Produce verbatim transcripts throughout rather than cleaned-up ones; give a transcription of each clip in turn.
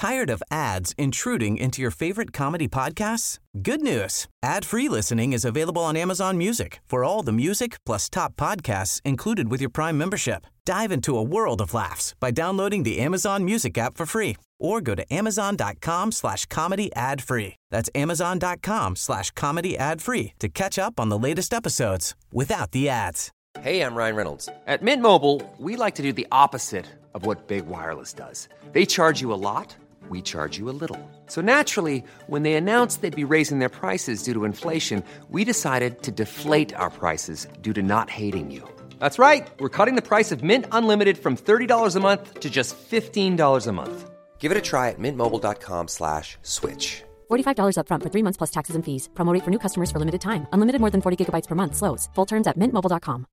Tired of ads intruding into your favorite comedy podcasts? Good news. Ad-free listening is available on Amazon Music for all the music plus top podcasts included with your Prime membership. Dive into a world of laughs by downloading the Amazon Music app for free or go to amazon.com slash comedy ad free. That's amazon.com slash comedy ad free to catch up on the latest episodes without the ads. Hey, I'm Ryan Reynolds. At Mint Mobile, we like to do the opposite of what Big Wireless does. They charge you a lot, we charge you a little. So naturally, when they announced they'd be raising their prices due to inflation, we decided to deflate our prices due to not hating you. That's right. We're cutting the price of Mint Unlimited from thirty dollars a month to just fifteen dollars a month. Give it a try at mintmobile.com slash switch. forty-five dollars up front for three months plus taxes and fees. Promo rate for new customers for limited time. Unlimited more than forty gigabytes per month. Slows full terms at mint mobile dot com.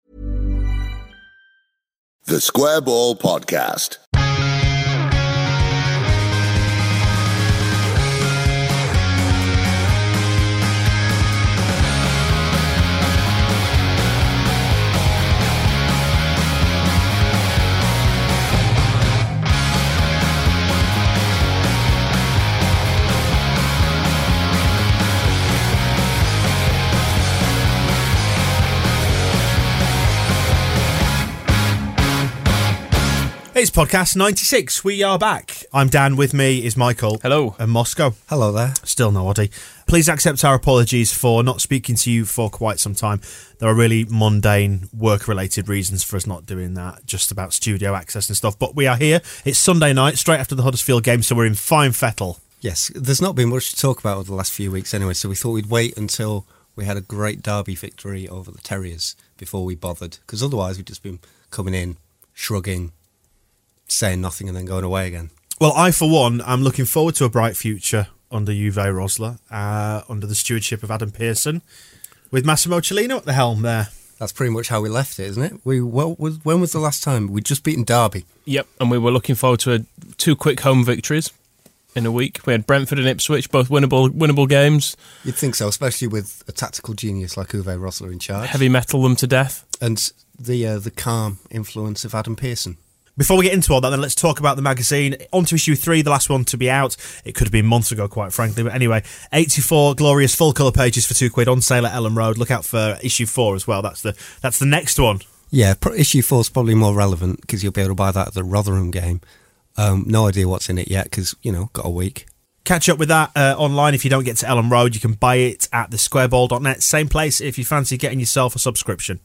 The Square Ball Podcast. It's podcast ninety-six. We are back. I'm Dan. With me is Michael. Hello. And Moscow. Hello there. Still no Oddie. Please accept our apologies for not speaking to you for quite some time. There are really mundane work-related reasons for us not doing that, just about studio access and stuff. But we are here. It's Sunday night, straight after the Huddersfield game, so we're in fine fettle. Yes, there's not been much to talk about over the last few weeks anyway, so we thought we'd wait until we had a great derby victory over the Terriers before we bothered, because otherwise we'd just been coming in, shrugging, saying nothing and then going away again. Well, I, for one, am looking forward to a bright future under Uwe Rosler, uh, under the stewardship of Adam Pearson, with Massimo Cellino at the helm there. That's pretty much how we left it, isn't it? We well, was, when was the last time? We'd just beaten Derby. Yep, and we were looking forward to a, two quick home victories in a week. We had Brentford and Ipswich, both winnable winnable games. You'd think so, especially with a tactical genius like Uwe Rosler in charge. Heavy metal them to death. And the uh, the calm influence of Adam Pearson. Before we get into all that, then let's talk about the magazine. On to issue three, the last one to be out. It could have been months ago, quite frankly. But anyway, eighty-four glorious full-colour pages for two quid on sale at Ellen Road. Look out for issue four as well. That's the that's the next one. Yeah, issue four is probably more relevant because you'll be able to buy that at the Rotherham game. Um, no idea what's in it yet because, you know, got a week. Catch up with that uh, online if you don't get to Ellen Road. You can buy it at the square ball dot net. Same place if you fancy getting yourself a subscription.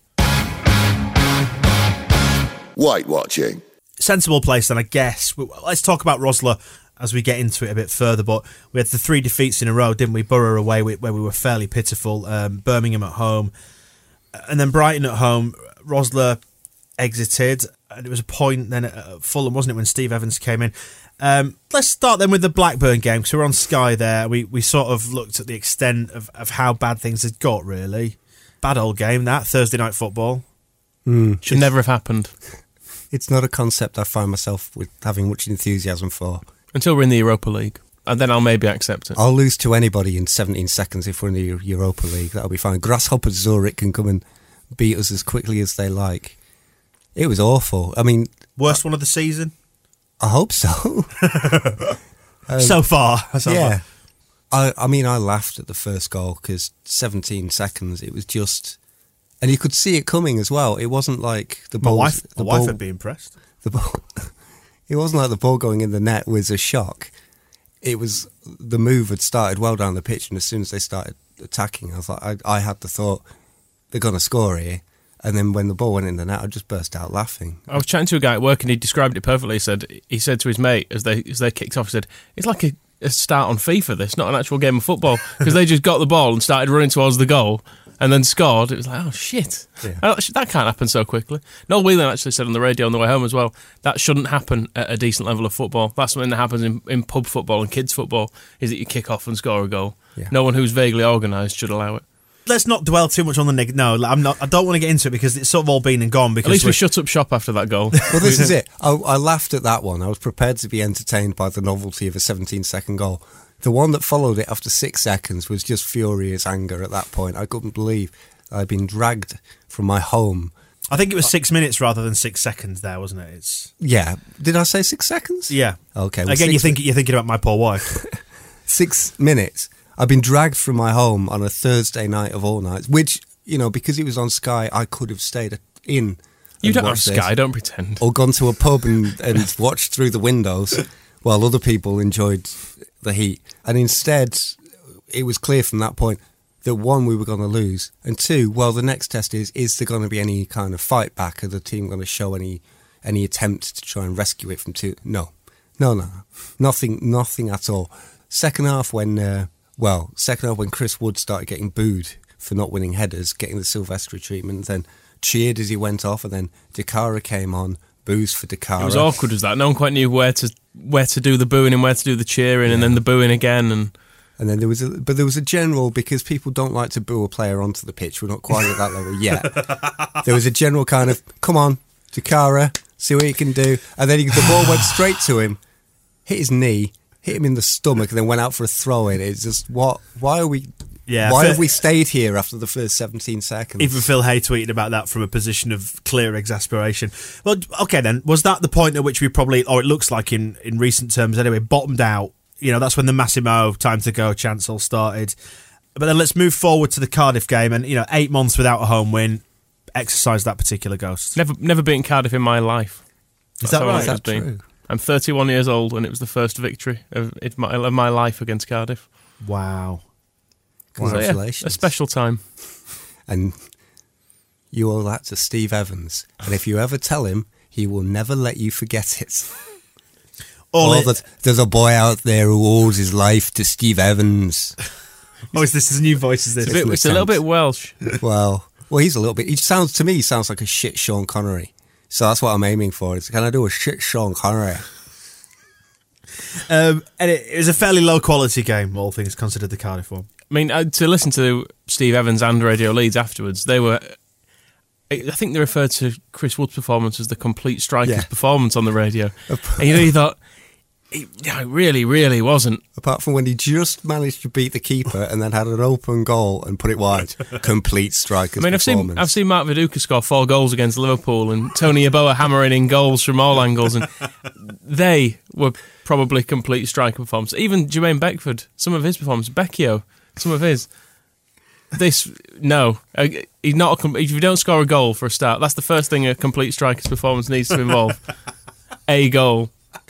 White watching. Sensible place then, I guess. Let's talk about Rosler as we get into it a bit further, but we had the three defeats in a row, didn't we? Borough away, where we were fairly pitiful, um, Birmingham at home, and then Brighton at home. Rosler exited, and it was a point then at Fulham, wasn't it, when Steve Evans came in. Um, let's start then with the Blackburn game, because we're on Sky there. We we sort of looked at the extent of, of how bad things had got, really. Bad old game, that, Thursday night football. Mm, Should never have happened. It's not a concept I find myself with having much enthusiasm for. Until we're in the Europa League. And then I'll maybe accept it. I'll lose to anybody in seventeen seconds if we're in the Europa League. That'll be fine. Grasshopper Zurich can come and beat us as quickly as they like. It was awful. I mean... Worst one of the season? I hope so. um, so far. So yeah. far. I, I mean, I laughed at the first goal because seventeen seconds, it was just... And you could see it coming as well. It wasn't like the ball... My wife, the my wife ball, would be impressed. The ball... It wasn't like the ball going in the net was a shock. It was... The move had started well down the pitch, and as soon as they started attacking, I thought I, I had the thought, they're going to score here. And then when the ball went in the net, I just burst out laughing. I was chatting to a guy at work, and he described it perfectly. He said, he said to his mate, as they as they kicked off, he said, it's like a, a start on FIFA, this, not an actual game of football. Because they just got the ball and started running towards the goal, and then scored. It was like, oh, shit. Yeah. That can't happen so quickly. Noel Whelan actually said on the radio on the way home as well, that shouldn't happen at a decent level of football. That's something that happens in, in pub football and kids football, is that you kick off and score a goal. Yeah. No one who's vaguely organised should allow it. Let's not dwell too much on the negative. No, I'm not. I don't want to get into it because it's sort of all been and gone. Because at least we shut up shop after that goal. Well, this is it. I, I laughed at that one. I was prepared to be entertained by the novelty of a seventeen-second goal. The one that followed it after six seconds was just furious anger at that point. I couldn't believe I'd been dragged from my home I think it was six minutes rather than six seconds there, wasn't it? It's Yeah. Did I say six seconds? Yeah. Okay. Well, Again, six you think, you're thinking about my poor wife. Six minutes. I've been dragged from my home on a Thursday night of all nights, which, you know, because it was on Sky, I could have stayed in. You don't have watched Sky, this, don't pretend. or gone to a pub and, and watched through the windows while other people enjoyed the heat. And instead, it was clear from that point that one, we were going to lose, and two, well, the next test is, is there going to be any kind of fight back? Are the team going to show any any attempt to try and rescue it from two? No. No, no, no. Nothing, nothing at all. Second half when, uh, well, second half when Chris Wood started getting booed for not winning headers, getting the Silvestri treatment, then cheered as he went off, and then Dakara came on, boos for Dakara. It was awkward as that. No one quite knew where to where to do the booing and where to do the cheering, yeah. and then the booing again. And and then there was a, but there was a general, because people don't like to boo a player onto the pitch. We're not quite at that level yet. There was a general kind of, come on, Dakara, see what you can do. And then he, the ball went straight to him, hit his knee, hit him in the stomach, and then went out for a throw in. It's just, what? Why are we... Yeah, Why Phil, have we stayed here after the first seventeen seconds? Even Phil Hay tweeted about that from a position of clear exasperation. Well, okay then, was that the point at which we probably, or it looks like in, in recent terms anyway, bottomed out? You know, that's when the Massimo time to go chance all started. But then let's move forward to the Cardiff game, and, you know, eight months without a home win, exercise that particular ghost. Never never beaten Cardiff in my life. Is That's that how long right? it has Is that been. true? I'm thirty-one years old, and it was the first victory of, of, my, of my life against Cardiff. Wow. Congratulations. So, yeah, a special time. And you owe that to Steve Evans. And if you ever tell him, he will never let you forget it. All oh, it- that there's a boy out there who owes his life to Steve Evans. Oh, is this his new voice? Is this? It's a, bit, it's a little bit Welsh. Well, well, he's a little bit. He sounds to me, he sounds like a shit Sean Connery. So that's what I'm aiming for. Is can I do a shit Sean Connery? Um, and it, it was a fairly low quality game, all things considered, the Cardiff one. I mean, uh, to listen to Steve Evans and Radio Leeds afterwards, they were... I think they referred to Chris Wood's performance as the complete striker's Yeah. performance on the radio. And you know, you thought, it, no, it really, really wasn't. Apart from when he just managed to beat the keeper and then had an open goal and put it wide. Complete striker's I mean, I've seen performance. I've seen Mark Viduka score four goals against Liverpool and Tony Yeboah hammering in goals from all angles, and they were probably complete striker performance. Even Jermaine Beckford, some of his performance, Becchio, some of his. This no, uh, he's not. A, com- if you don't score a goal for a start, that's the first thing a complete striker's performance needs to involve: a goal.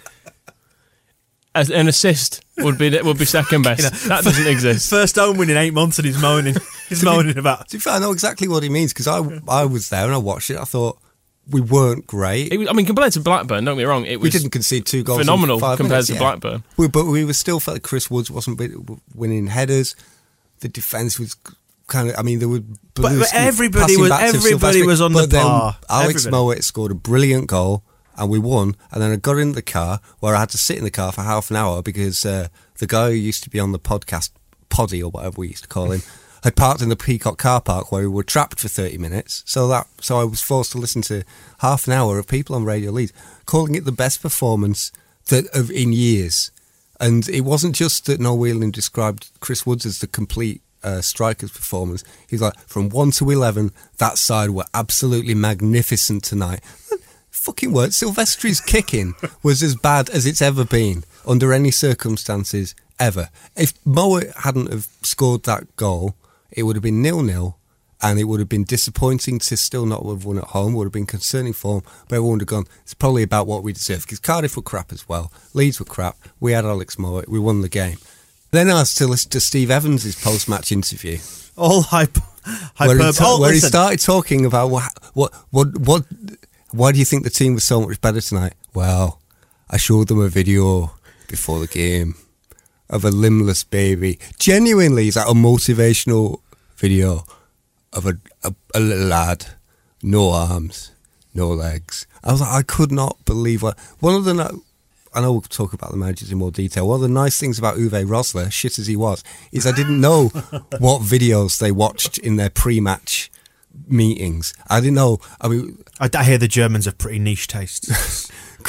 As an assist would be would be second best. You know, that doesn't exist. First home win in eight months, and he's moaning. He's moaning about. To be fair, I know exactly what he means because I, I was there and I watched it. I thought we weren't great. It was, I mean, compared to Blackburn, don't get me wrong, it was We didn't concede two goals. phenomenal in five compared minutes, to yeah. Blackburn. We, but we were still felt like Chris Woods wasn't bit- winning headers. The defence was kind of. I mean, there were. But- but Belusky everybody passing was- back to everybody Silvestri, was on but the then par. Alex Everybody. Mowat scored a brilliant goal. And we won, and then I got in the car where I had to sit in the car for half an hour because uh, the guy who used to be on the podcast, Poddy or whatever we used to call him, had parked in the Peacock car park where we were trapped for thirty minutes. So that, so I was forced to listen to half an hour of people on Radio Leeds calling it the best performance that of in years. And it wasn't just that Noel Whelan described Chris Woods as the complete uh, striker's performance. He's like, from one to eleven, that side were absolutely magnificent tonight. Fucking word, Silvestri's kicking was as bad as it's ever been under any circumstances ever. If Mowat hadn't have scored that goal, it would have been nil-nil, and it would have been disappointing to still not have won at home. Would have been concerning for him, but everyone would have gone, it's probably about what we deserve, because Cardiff were crap as well. Leeds were crap. We had Alex Mowat. We won the game. Then I was to listen to Steve Evans' post-match interview. All hype, Where, he, hyperb- ta- oh, where he listen. started talking about what, what, what, what, why do you think the team was so much better tonight? Well, I showed them a video before the game of a limbless baby. Genuinely, it's like a motivational video of a, a, a little lad, no arms, no legs. I was like, I could not believe what one of the. No- I know we'll talk about the managers in more detail. One of the nice things about Uwe Rosler, shit as he was, is I didn't know what videos they watched in their pre-match meetings. I didn't know. I mean, I, I hear the Germans have pretty niche tastes.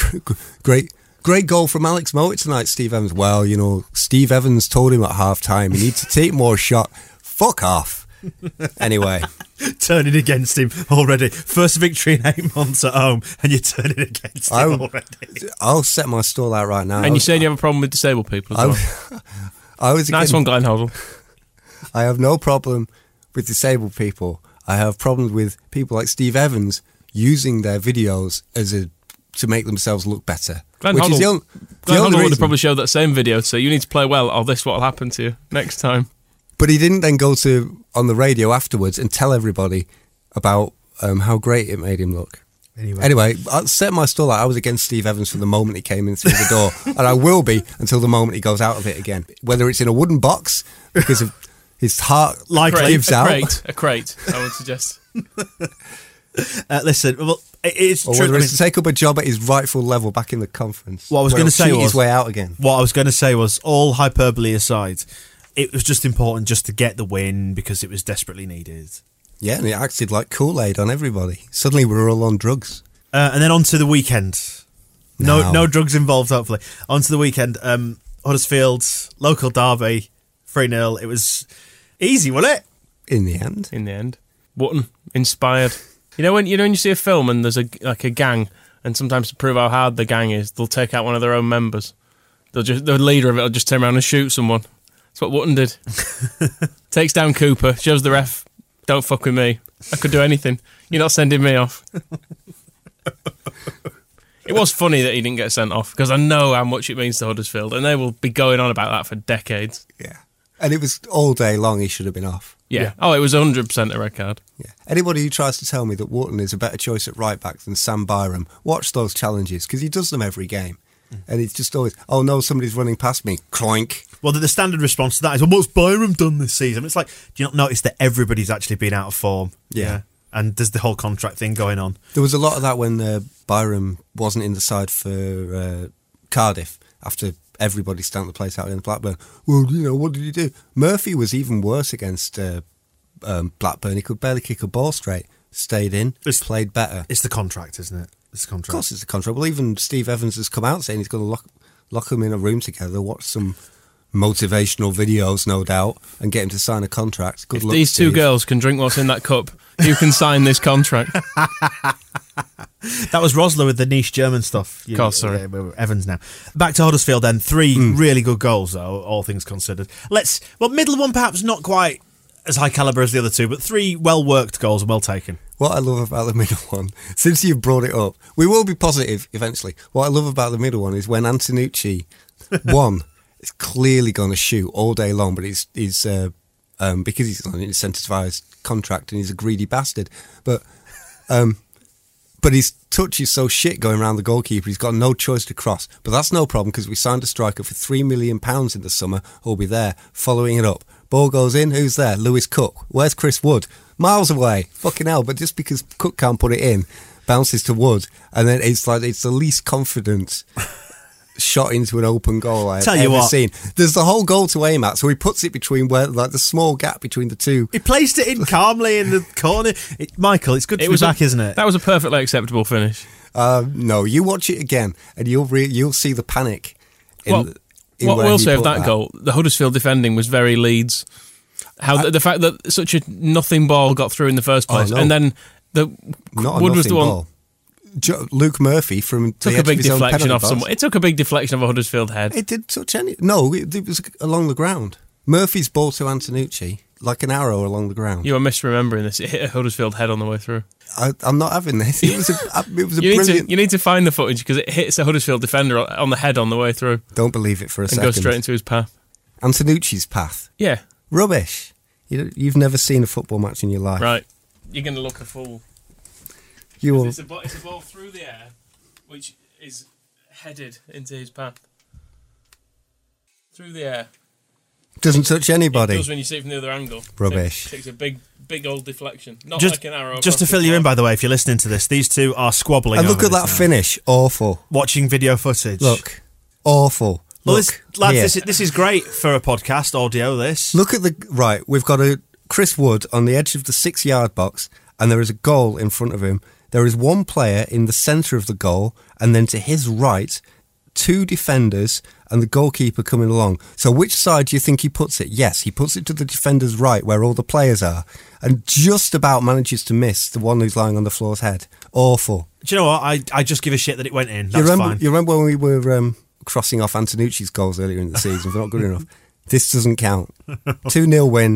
great, great goal from Alex Mowat tonight, Steve Evans. Well, you know, Steve Evans told him at half time he needs to take more shot. Fuck off. Anyway. Turning against him already. First victory in eight months at home, and you're turning against him I, already. I'll set my stall out right now. And I you was, saying you have a problem with disabled people as well? I, I was Nice again, one, Glenn Hoddle. I have no problem with disabled people. I have problems with people like Steve Evans using their videos as a to make themselves look better. Glenn which Hoddle, is the, on, the Glenn only Hoddle would reason. have probably showed that same video to say, you need to play well or this what will happen to you next time. But he didn't then go to on the radio afterwards and tell everybody about um, how great it made him look. Anyway. Anyway, I set my stall out. I was against Steve Evans from the moment he came in through the door, and I will be until the moment he goes out of it again. Whether it's in a wooden box because of his heart Likely. Crate, gives a out, crate, a crate, I would suggest. Uh, listen, well, it- it's or true. whether I it's mean, to take up a job at his rightful level back in the conference. What I was where gonna he'll say cheat was- his way out again. what I was going to say was, all hyperbole aside, it was just important just to get the win because it was desperately needed. Yeah, and it acted like Kool-Aid on everybody. Suddenly we were all on drugs. Uh, and then on to the weekend. No, No. no drugs involved, hopefully. On to the weekend. Um, Huddersfield, local derby, three nil. It was easy, wasn't it? In the end. In the end, Wootton inspired. You know when you know when you see a film and there's a like a gang, and sometimes to prove how hard the gang is, they'll take out one of their own members. They'll just the leader of it will just turn around and shoot someone. That's what Wootton did. Takes down Cooper, shows the ref, don't fuck with me. I could do anything. You're not sending me off. It was funny that he didn't get sent off because I know how much it means to Huddersfield, and they will be going on about that for decades. Yeah. And it was all day long he should have been off. Yeah. Yeah. Oh, it was one hundred percent a red card. Yeah. Anybody who tries to tell me that Wharton is a better choice at right back than Sam Byram, watch those challenges because he does them every game. And it's just always, oh no, somebody's running past me. Cloink. Well, the, the standard response to that is, well, what's Byram done this season? It's like, do you not notice that everybody's actually been out of form? Yeah. And there's the whole contract thing going on. There was a lot of that when uh, Byram wasn't in the side for uh, Cardiff after everybody stamped the place out in Blackburn. Well, you know, what did he do? Murphy was even worse against uh, um, Blackburn. He could barely kick a ball straight. Stayed in, It's- played better. It's the contract, isn't it? It's the contract. Of course it's a contract. Well, even Steve Evans has come out saying he's going to lock, lock them in a room together, watch some motivational videos, no doubt, and get him to sign a contract. Good If luck, these two Steve. girls can drink what's in that cup, you can sign this contract. That was Rosler with the niche German stuff. You, course, sorry. yeah, we're Evans now. Back to Huddersfield then. Three really good goals, though, all things considered. Let's, well, middle one perhaps not quite as high calibre as the other two, but three well-worked goals and well taken. What I love about the middle one, since you've brought it up, we will be positive eventually. What I love about the middle one is when Antonucci, one, is clearly going to shoot all day long, but he's, he's uh, um, because he's on an incentivised contract and he's a greedy bastard. But um, but his touch is so shit going around the goalkeeper, he's got no choice to cross. But that's no problem because we signed a striker for three million pounds in the summer who'll be there following it up. Ball goes in, who's there? Lewis Cook. Where's Chris Wood? Miles away. Fucking hell. But just because Cook can't put it in, bounces to Wood, and then it's like it's the least confident shot into an open goal I've Tell you ever what. seen. There's the whole goal to aim at, so he puts it between where like the small gap between the two. He placed it in calmly in the corner. It, Michael, it's good to It be was back, a, isn't it? That was a perfectly acceptable finish. Uh, no, you watch it again, and you'll re- you'll see the panic. In, Well, the- in what where we'll he say of put that goal, the Huddersfield defending was very Leeds. How the, the fact that such a nothing ball got through in the first Oh, place, no. and then the Not a Wood was nothing the one ball. Jo- Luke Murphy from took the a edge big of his own deflection penalty off box. someone. It took a big deflection of a Huddersfield head. It did touch any. No, it, it was along the ground. Murphy's ball to Antonucci, like an arrow along the ground. You are misremembering this. It hit a Huddersfield head on the way through. I, I'm not having this. It was a, it was a You need, brilliant. to, you need to find the footage because it hits a Huddersfield defender on the head on the way through Don't believe it for a and second. goes straight into his path. Antonucci's path. Yeah, Rubbish. You, you've never seen a football match in your life. right. You're going to look a fool. You will. It's a, ball, it's a ball through the air, which is headed into his path. Through the air. Doesn't touch anybody. It does when you see it from the other angle. Rubbish. Takes, takes a big, big old deflection. Not Just, like an arrow. just to across fill the you in, floor. by the way, if you're listening to this, these two are squabbling. And look over at that this now. finish. Awful. Watching video footage. Look. Awful. Well, Look, this, lads, here. this is, this is great for a podcast audio. This Look at the right. We've got a Chris Wood on the edge of the six-yard box, and there is a goal in front of him. There is one player in the centre of the goal, and then to his right, two defenders and the goalkeeper coming along. So which side do you think he puts it? Yes, he puts it to the defender's right where all the players are and just about manages to miss the one who's lying on the floor's head. Awful. Do you know what? I, I just give a shit that it went in. That's you remember, fine. You remember when we were um, crossing off Antonucci's goals earlier in the season? They're not good enough. This doesn't count. two nil win.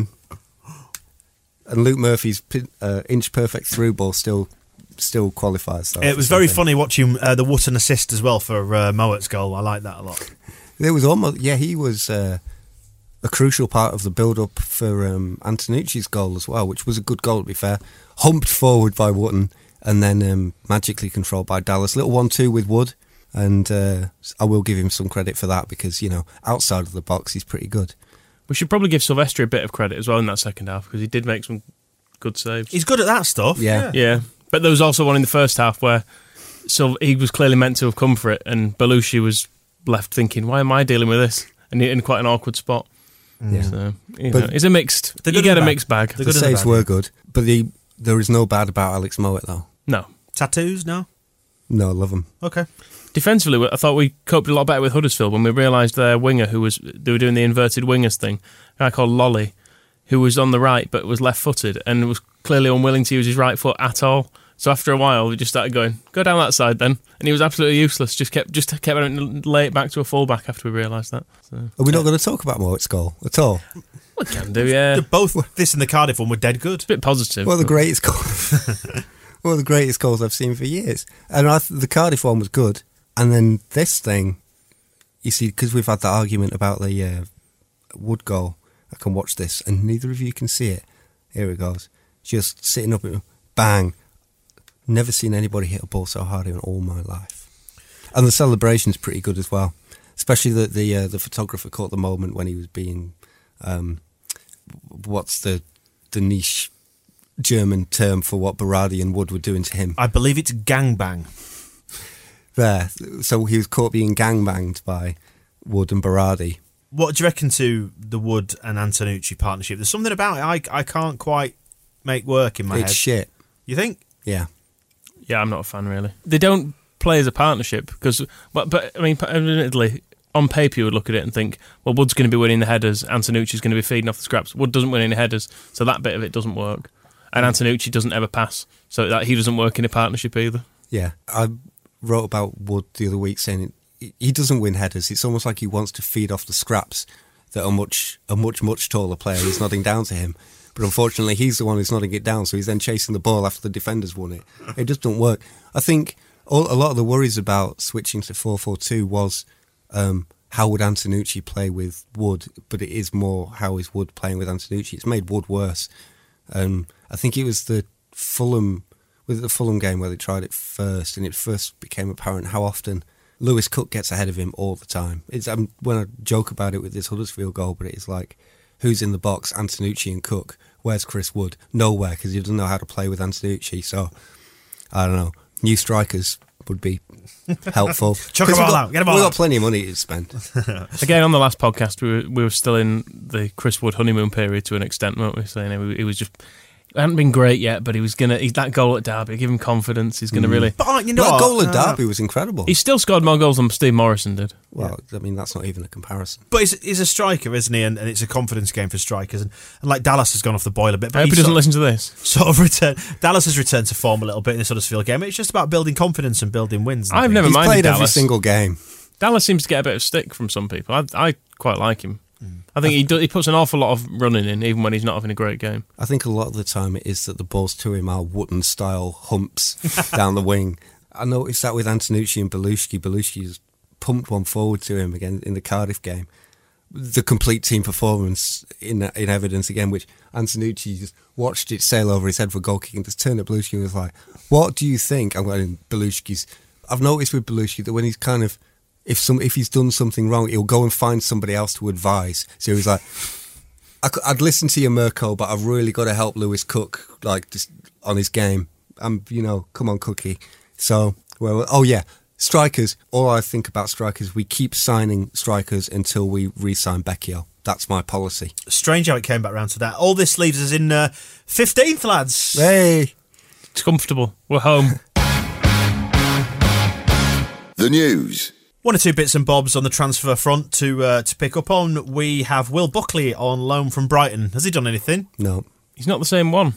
And Luke Murphy's uh, inch-perfect through ball still still qualifies. It was very funny watching uh, the Wootton assist as well for uh, Mowatt's goal. I like that a lot. It was almost, yeah, he was uh, a crucial part of the build-up for um, Antonucci's goal as well, which was a good goal, to be fair. Humped forward by Wootton and then um, magically controlled by Dallas. Little one two with Wood, and uh, I will give him some credit for that because, you know, outside of the box, he's pretty good. We should probably give Silvestri a bit of credit as well in that second half because he did make some good saves. He's good at that stuff. Yeah. Yeah. But there was also one in the first half where Sil- he was clearly meant to have come for it and Belushi was left thinking, why am I dealing with this? And in quite an awkward spot. Yeah. So, you But know, it's a mixed, you good get and a bad. mixed bag. The The good and the saves bad, were yeah. good, but the, there is no bad about Alex Mowat, though. No. Tattoos? No? No, I love him. Okay. Defensively, I thought we coped a lot better with Huddersfield when we realised their winger, who was they were doing the inverted wingers thing, a guy called Lolly, who was on the right but was left-footed and was clearly unwilling to use his right foot at all. So after a while, we just started going, go down that side then, and he was absolutely useless. Just kept just kept having to lay it back to a fullback after we realised that. So. Are we not going to talk about Mowat's goal at all? We can do, yeah. Both this and the Cardiff one were dead good. It's a bit positive. One of the but- greatest goals. One of the greatest goals I've seen for years. And I th- the Cardiff one was good. And then this thing, you see, because we've had that argument about the uh, Wood goal, I can watch this, and neither of you can see it. Here it goes. Just sitting up, bang. Never seen anybody hit a ball so hard in all my life. And the celebration's pretty good as well. Especially that the uh, the photographer caught the moment when he was being, um, what's the the niche German term for what Berardi and Wood were doing to him. I believe it's gangbang. There. So he was caught being gangbanged by Wood and Berardi. What do you reckon to the Wood and Antonucci partnership? There's something about it I, I can't quite make work in my It's head. shit. You think? Yeah. Yeah, I'm not a fan, really. They don't play as a partnership because, but, but I mean, admittedly, on paper you would look at it and think, well, Wood's going to be winning the headers, Antonucci's going to be feeding off the scraps. Wood doesn't win any headers, so that bit of it doesn't work. And Antonucci doesn't ever pass, so that he doesn't work in a partnership either. Yeah. I wrote about Wood the other week saying it, he doesn't win headers. It's almost like he wants to feed off the scraps that a much, a much, much taller player is nodding down to him. But unfortunately, he's the one who's nodding it down, so he's then chasing the ball after the defender's won it. It just doesn't work. I think all, a lot of the worries about switching to four four two was um, how would Antonucci play with Wood, but it is more how is Wood playing with Antonucci. It's made Wood worse. Um, I think it was the Fulham, with the Fulham game where they tried it first, and it first became apparent how often Lewis Cook gets ahead of him all the time. It's um, when I joke about it with this Huddersfield goal, but it's like, who's in the box? Antonucci and Cook. Where's Chris Wood? Nowhere, because he doesn't know how to play with Antonucci. So, I don't know. New strikers would be helpful. Chuck them all out. Get them all We've out. got plenty of money to spend. Again, on the last podcast, we were, we were still in the Chris Wood honeymoon period to an extent, weren't we? Saying he, he was just, he hadn't been great yet, but he was going to, that goal at Derby, give him confidence, he's going to really... But uh, you know That what? goal at Uh, Derby was incredible. He still scored more goals than Steve Morrison did. Well, I mean, that's not even a comparison. But he's, he's a striker, isn't he? And, and it's a confidence game for strikers. And, and like Dallas has gone off the boil a bit. But I hope he he's doesn't sort, listen to this. sort of return. Dallas has returned to form a little bit in this Huddersfield game. It's just about building confidence and building wins. and I've things. never He's minded played every Dallas. single game. Dallas seems to get a bit of stick from some people. I, I quite like him. I think he do, he puts an awful lot of running in, even when he's not having a great game. I think a lot of the time it is that the balls to him are Wootton-style humps down the wing. I noticed that with Antonucci and Belushi. Belushi just pumped one forward to him again in the Cardiff game. The complete team performance in in evidence again, which Antonucci just watched it sail over his head for goal kick and just turned at Belushi and was like, what do you think? I'm going, Belushi's... I've noticed with Belushi that when he's kind of... If some if he's done something wrong, he'll go and find somebody else to advise. So he's like, I, I'd listen to you, Mirko, but I've really got to help Lewis Cook, like, just on his game. I'm, you know, come on, Cookie. So, well, oh yeah, strikers. All I think about strikers, we keep signing strikers until we re-sign Becchio. That's my policy. Strange how it came back round to that. All this leaves us in uh, fifteenth, lads. Hey, It's comfortable. We're home. The news One or two bits and bobs on the transfer front to uh, to pick up on. We have Will Buckley on loan from Brighton. Has he done anything? No. He's not the same one,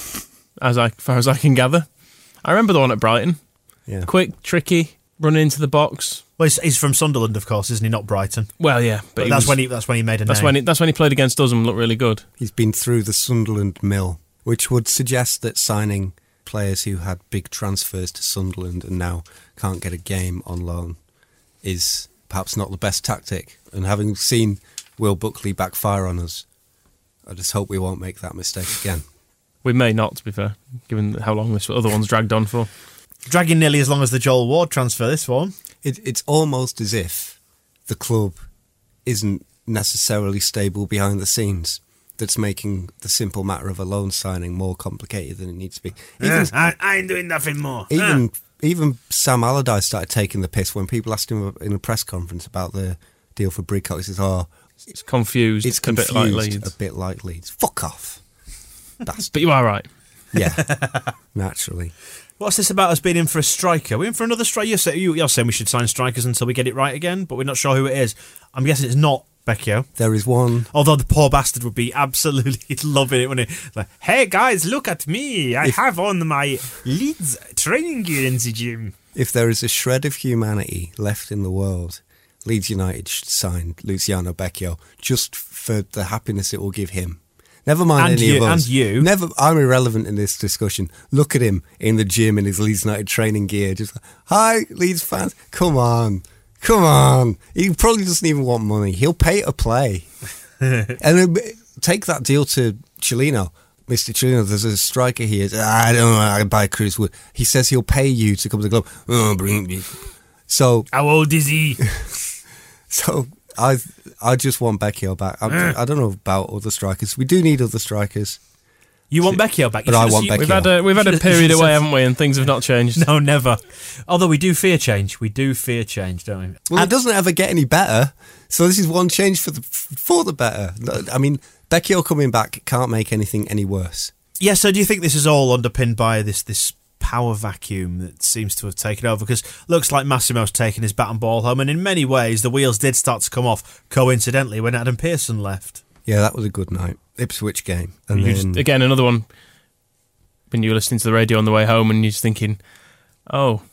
as I, far as I can gather. I remember the one at Brighton. Yeah. Quick, tricky, running into the box. Well, he's, he's from Sunderland, of course, isn't he? Not Brighton. Well, yeah, but, But he that's was- when he that's when he made a that's name. when he, that's when he played against us and looked really good. He's been through the Sunderland mill, which would suggest that signing players who had big transfers to Sunderland and now can't get a game on loan is perhaps not the best tactic. And having seen Will Buckley backfire on us, I just hope we won't make that mistake again. We may not, to be fair, given how long this other one's dragged on for. Dragging nearly as long as the Joel Ward transfer, this one. It, it's almost as if the club isn't necessarily stable behind the scenes. That's making the simple matter of a loan signing more complicated than it needs to be. Even, I, I ain't doing nothing more. even, even Sam Allardyce started taking the piss when people asked him in a press conference about the deal for Brighouse. He says, oh, It's confused. it's a confused bit like Leeds. a bit like Leeds. Fuck off. That's, But you are right. yeah, naturally. What's this about us being in for a striker? We're in for another striker. You're, say, you, you're saying we should sign strikers until we get it right again, but we're not sure who it is. I'm guessing it's not Becchio. There is one. Although the poor bastard would be absolutely loving it when he like, hey guys, look at me. I If- have on my Leeds training gear in the gym. If there is a shred of humanity left in the world, Leeds United should sign Luciano Becchio just for the happiness it will give him. Never mind And any you- of us. and you. Never. I'm irrelevant in this discussion. Look at him in the gym in his Leeds United training gear. Just like, hi, Leeds fans. Come on. Come on. He probably doesn't even want money. He'll pay to play. And then take that deal to Chilino. Mister Chilino, there's a striker here. I don't know. I buy Chris Wood. He says he'll pay you to come to the club. Oh, bring me. So, How old is he? so I I just want Becchio back. I, I don't know about other strikers. We do need other strikers. You want Becchio back? But You I should've- want you- Becchio. We've had a we've had a Should've- period should've away, said- haven't we? And things have not changed. No, never. Although we do fear change. We do fear change, don't we? Well, it doesn't ever get any better. So this is one change for the for the better. I mean, Becchio coming back can't make anything any worse. Yeah, so do you think this is all underpinned by this this power vacuum that seems to have taken over? Because looks like Massimo's taken his bat and ball home, and in many ways the wheels did start to come off, coincidentally, when Adam Pearson left. Yeah, that was a good night. Ipswich game. And You then, just, again, another one. When you were listening to the radio on the way home, and you're just thinking, "Oh,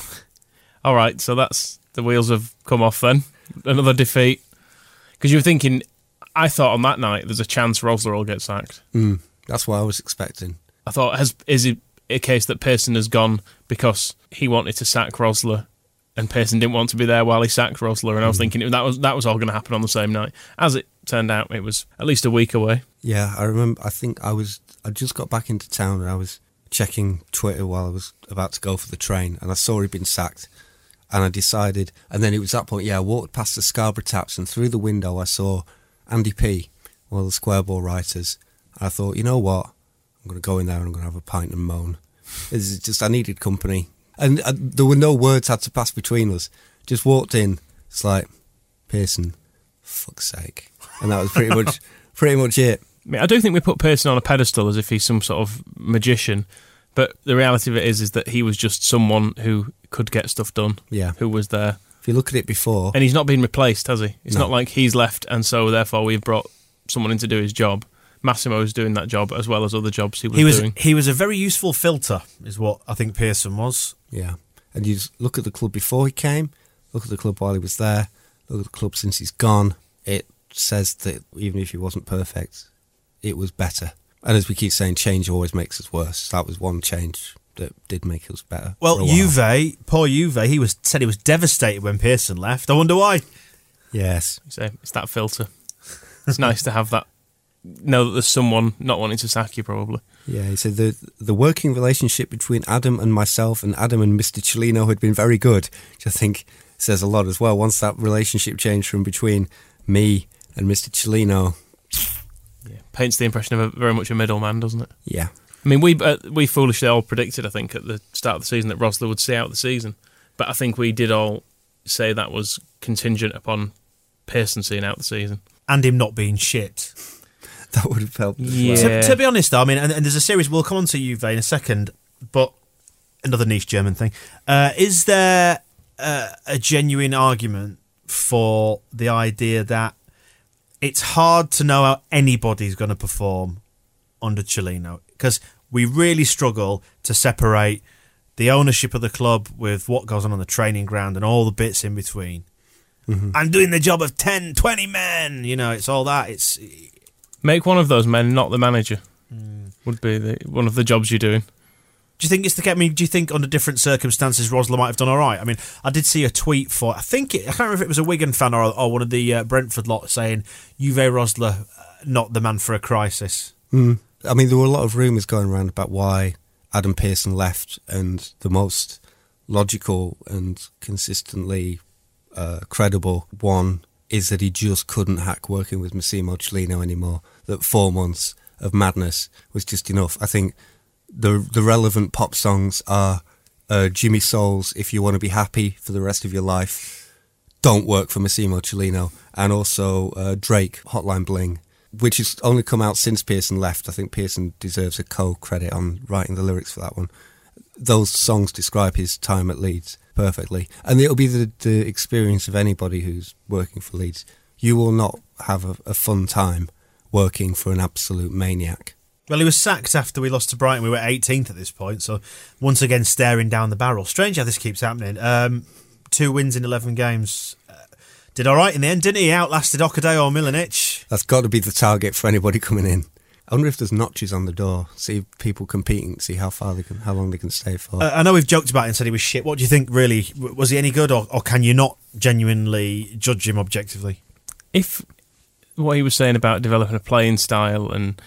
all right, so that's the wheels have come off." Then another defeat, because you were thinking. I thought on that night there's a chance Rosler will get sacked. mm, that's what I was expecting. I thought, has is it a case that Pearson has gone because he wanted to sack Rosler, and Pearson didn't want to be there while he sacked Rosler? And I was thinking that was that was all going to happen on the same night. As it turned out, it was at least a week away. Yeah, I remember. I think I was. I just got back into town and I was checking Twitter while I was about to go for the train, and I saw he'd been sacked. And I decided, and then it was that point. Yeah, I walked past the Scarborough Taps, and through the window I saw Andy P, one of the Square Ball writers. And I thought, you know what? I'm going to go in there and I'm going to have a pint and moan. It's just I needed company, and uh, there were no words had to pass between us. Just walked in. It's like Pearson, fuck's sake, and that was pretty much pretty much it. I mean, I do think we put Pearson on a pedestal as if he's some sort of magician, but the reality of it is, is that he was just someone who could get stuff done. Yeah. Who was there, If you look at it before, and he's not been replaced, has he? It's No. not like he's left, and so therefore we've brought someone in to do his job. Massimo's doing that job as well as other jobs he was, He was doing. he was a very useful filter, is what I think Pearson was. yeah, and you just look at the club before he came, look at the club while he was there, look at the club since he's gone. It says that even if he wasn't perfect, it was better. And as we keep saying, change always makes us worse. That was one change that did make us better. for Well, a while. Juve, poor Juve, he was said he was devastated when Pearson left. I wonder why. Yes. So it's that filter. It's nice to have that. Know that there's someone not wanting to sack you, probably. Yeah, he said the the working relationship between Adam and myself and Adam and Mister Chilino had been very good, which I think says a lot as well. Once that relationship changed from between me and Mister Chilino, Yeah, paints the impression of a, very much a middleman, doesn't it? yeah. I mean, we uh, we foolishly all predicted, I think, at the start of the season that Rosler would see out the season. But I think we did all say that was contingent upon Pearson seeing out the season. And him not being shit. That would have helped. as Yeah. well. To, to be honest, though, I mean, and, and there's a series, we'll come on to Juve in a second, but another niche German thing. Uh, is there a, a genuine argument for the idea that it's hard to know how anybody's going to perform under Cellino, because we really struggle to separate the ownership of the club with what goes on on the training ground and all the bits in between. Mm-hmm. I'm doing the job of ten, twenty men. You know, it's all that. It's Make one of those men not the manager. Mm. Would be the, one of the jobs you're doing. Do you think it's the? I mean, do you think under different circumstances Rosler might have done all right? I mean, I did see a tweet for. I think it, I can't remember if it was a Wigan fan or, or one of the uh, Brentford lot saying Uwe Rosler, uh, not the man for a crisis. Mm. I mean, there were a lot of rumours going around about why Adam Pearson left, and the most logical and consistently uh, credible one is that he just couldn't hack working with Massimo Cellino anymore. That four months of madness was just enough. I think the the relevant pop songs are uh, Jimmy Soul's If You Want to Be Happy for the Rest of Your Life don't work for Massimo Cellino, and also uh, Drake, Hotline Bling, which has only come out since Pearson left. I think Pearson deserves a co-credit on writing the lyrics for that one. Those songs describe his time at Leeds perfectly, and it'll be the, the experience of anybody who's working for Leeds. You will not have a, a fun time working for an absolute maniac. Well, he was sacked after we lost to Brighton. We were eighteenth at this point, so once again staring down the barrel. Strange how this keeps happening. Um, two wins in eleven games. Uh, did all right in the end, didn't he? He outlasted Okaday or Milanic. That's got to be the target for anybody coming in. I wonder if there's notches on the door. See people competing, see how far they can, how long they can stay for. Uh, I know we've joked about it and said he was shit. What do you think, really? Was he any good, or, or can you not genuinely judge him objectively? If what he was saying about developing a playing style, and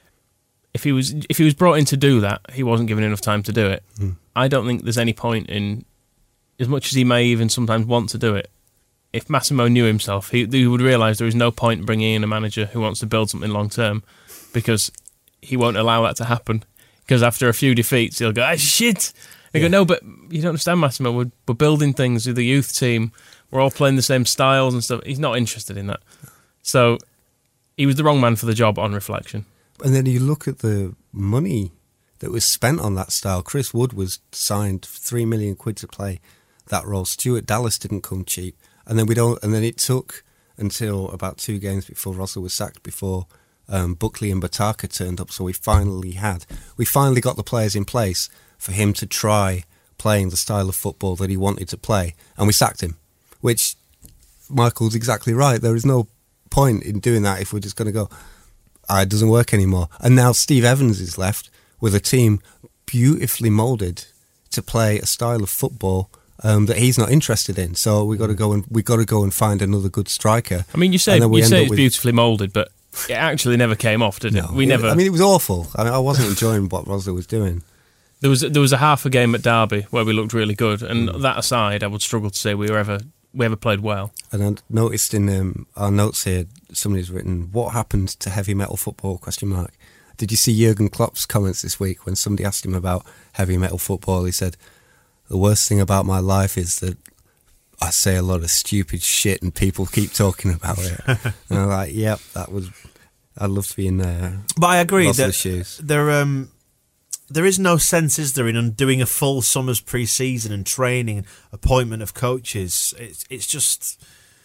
if he was if he was brought in to do that, he wasn't given enough time to do it. Mm. I don't think there's any point in, as much as he may even sometimes want to do it, if Massimo knew himself, he, he would realise there is no point in bringing in a manager who wants to build something long term, because he won't allow that to happen. Because after a few defeats, he'll go, ah, shit! They yeah. go, no, but you don't understand, Massimo. We're, we're building things with the youth team. We're all playing the same styles and stuff. He's not interested in that. So he was the wrong man for the job on reflection. And then you look at the money that was spent on that style. Chris Wood was signed for three million quid to play that role. Stuart Dallas didn't come cheap. And then we don't. And then it took until about two games before Rosler was sacked, before um, Buckley and Bataka turned up. So we finally had, we finally got the players in place for him to try playing the style of football that he wanted to play. And we sacked him, which Michael's exactly right. There is no point in doing that if we're just going to go, ah, it doesn't work anymore. And now Steve Evans is left with a team beautifully moulded to play a style of football um, that he's not interested in. So we got to go and we got to go and find another good striker. I mean, you say you say it's with... beautifully moulded, but it actually never came off, did it? No, we never. I mean, it was awful. I mean, I wasn't enjoying what Rosler was doing. There was there was a half a game at Derby where we looked really good, and mm. that aside, I would struggle to say we were ever we ever played well. And I noticed in um, our notes here, somebody's written, "What happened to heavy metal football?" Question mark. Did you see Jurgen Klopp's comments this week when somebody asked him about heavy metal football? He said, "The worst thing about my life is that I say a lot of stupid shit and people keep talking about it." And I'm like, "Yep, that was. I'd love to be in there." But I agree that shoes. there um there is no sense, is there, in undoing a full summer's pre-season and training and appointment of coaches. It's it's just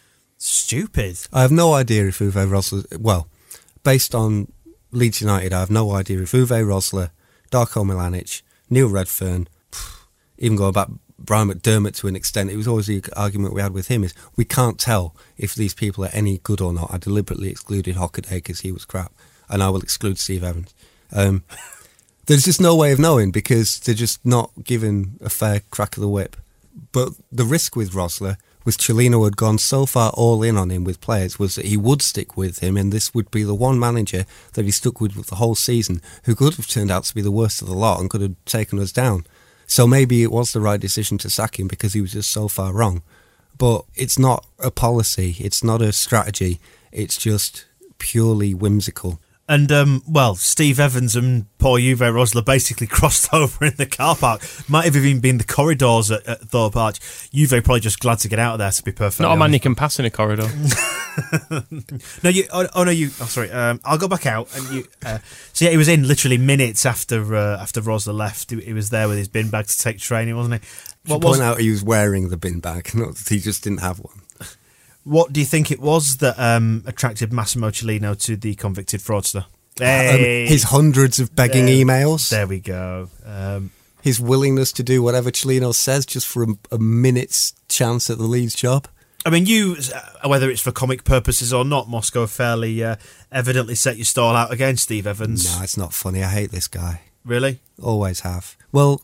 stupid. I have no idea if Uwe Rosler. Well, based on Leeds United, I have no idea if Uwe Rosler, Darko Milanic, Neil Redfern, even going back Brian McDermott to an extent, it was always the argument we had with him is we can't tell if these people are any good or not. I deliberately excluded Hockaday because he was crap, and I will exclude Steve Evans. Um, there's just no way of knowing because they're just not given a fair crack of the whip. But the risk with Rosler was Cellino had gone so far all in on him with players was that he would stick with him, and this would be the one manager that he stuck with the whole season who could have turned out to be the worst of the lot and could have taken us down. So maybe it was the right decision to sack him because he was just so far wrong. But it's not a policy, it's not a strategy, it's just purely whimsical. And, um, well, Steve Evans and poor Uwe Rosler basically crossed over in the car park. Might have even been the corridors at, at Thorpe Arch. Juve probably just glad to get out of there, to be perfect. Not a man you can pass in a corridor. no, you. Oh, oh no, you. Oh, sorry. Um, I'll go back out. And you. Uh, so yeah, he was in literally minutes after uh, after Rosler left. He, he was there with his bin bag to take training, wasn't he? What point was, out he was wearing the bin bag, not that he just didn't have one. What do you think it was that um, attracted Massimo Cellino to the convicted fraudster? Hey. Um, his hundreds of begging there, emails. There we go. Um, his willingness to do whatever Cellino says just for a, a minute's chance at the Leeds job. I mean, you, uh, whether it's for comic purposes or not, Moscow fairly uh, evidently set your stall out against Steve Evans. No, it's not funny. I hate this guy. Really? Always have. Well,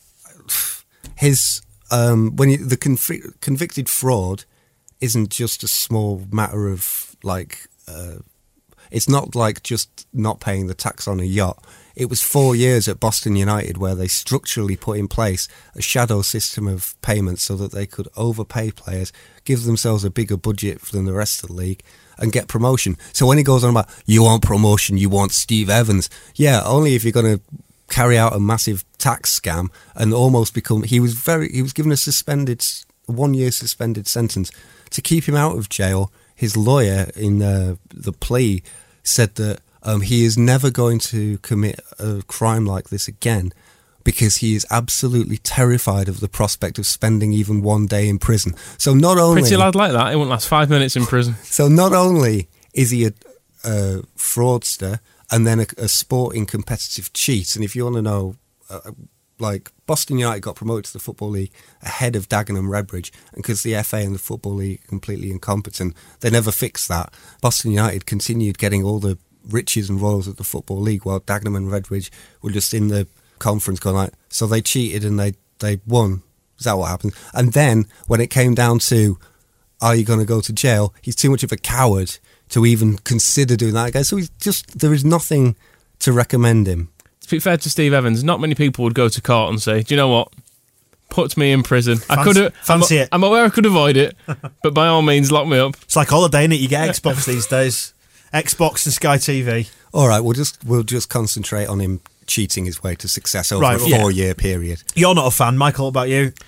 his um, when you, the conv- convicted fraud isn't just a small matter of like. Uh, it's not like just not paying the tax on a yacht. It was four years at Boston United where they structurally put in place a shadow system of payments so that they could overpay players, give themselves a bigger budget than the rest of the league, and get promotion. So when he goes on about, you want promotion, you want Steve Evans, yeah, only if you're going to carry out a massive tax scam and almost become. He was very. He was given a suspended, one year suspended sentence to keep him out of jail. His lawyer in uh, the plea said that um, he is never going to commit a crime like this again because he is absolutely terrified of the prospect of spending even one day in prison. So not only pretty lad like that, he won't last five minutes in prison. So not only is he a, a fraudster and then a, a sporting competitive cheat, and if you want to know, uh, like Boston United got promoted to the Football League ahead of Dagenham Redbridge, and because the F A and the Football League are completely incompetent, they never fixed that. Boston United continued getting all the riches and royals of the Football League while Dagenham and Redbridge were just in the conference going like, so they cheated and they, they won. Is that what happened? And then when it came down to, are you going to go to jail? He's too much of a coward to even consider doing that again. So he's just, there is nothing to recommend him. To be fair to Steve Evans, not many people would go to court and say, do you know what? Put me in prison. Fancy, I could have. Fancy I'm, it. I'm aware I could avoid it, but by all means, lock me up. It's like holiday, innit? You get Xbox these days. Xbox and Sky T V. All right, we'll just we'll just concentrate on him cheating his way to success over right, a yeah. four-year period. You're not a fan, Michael. What about you?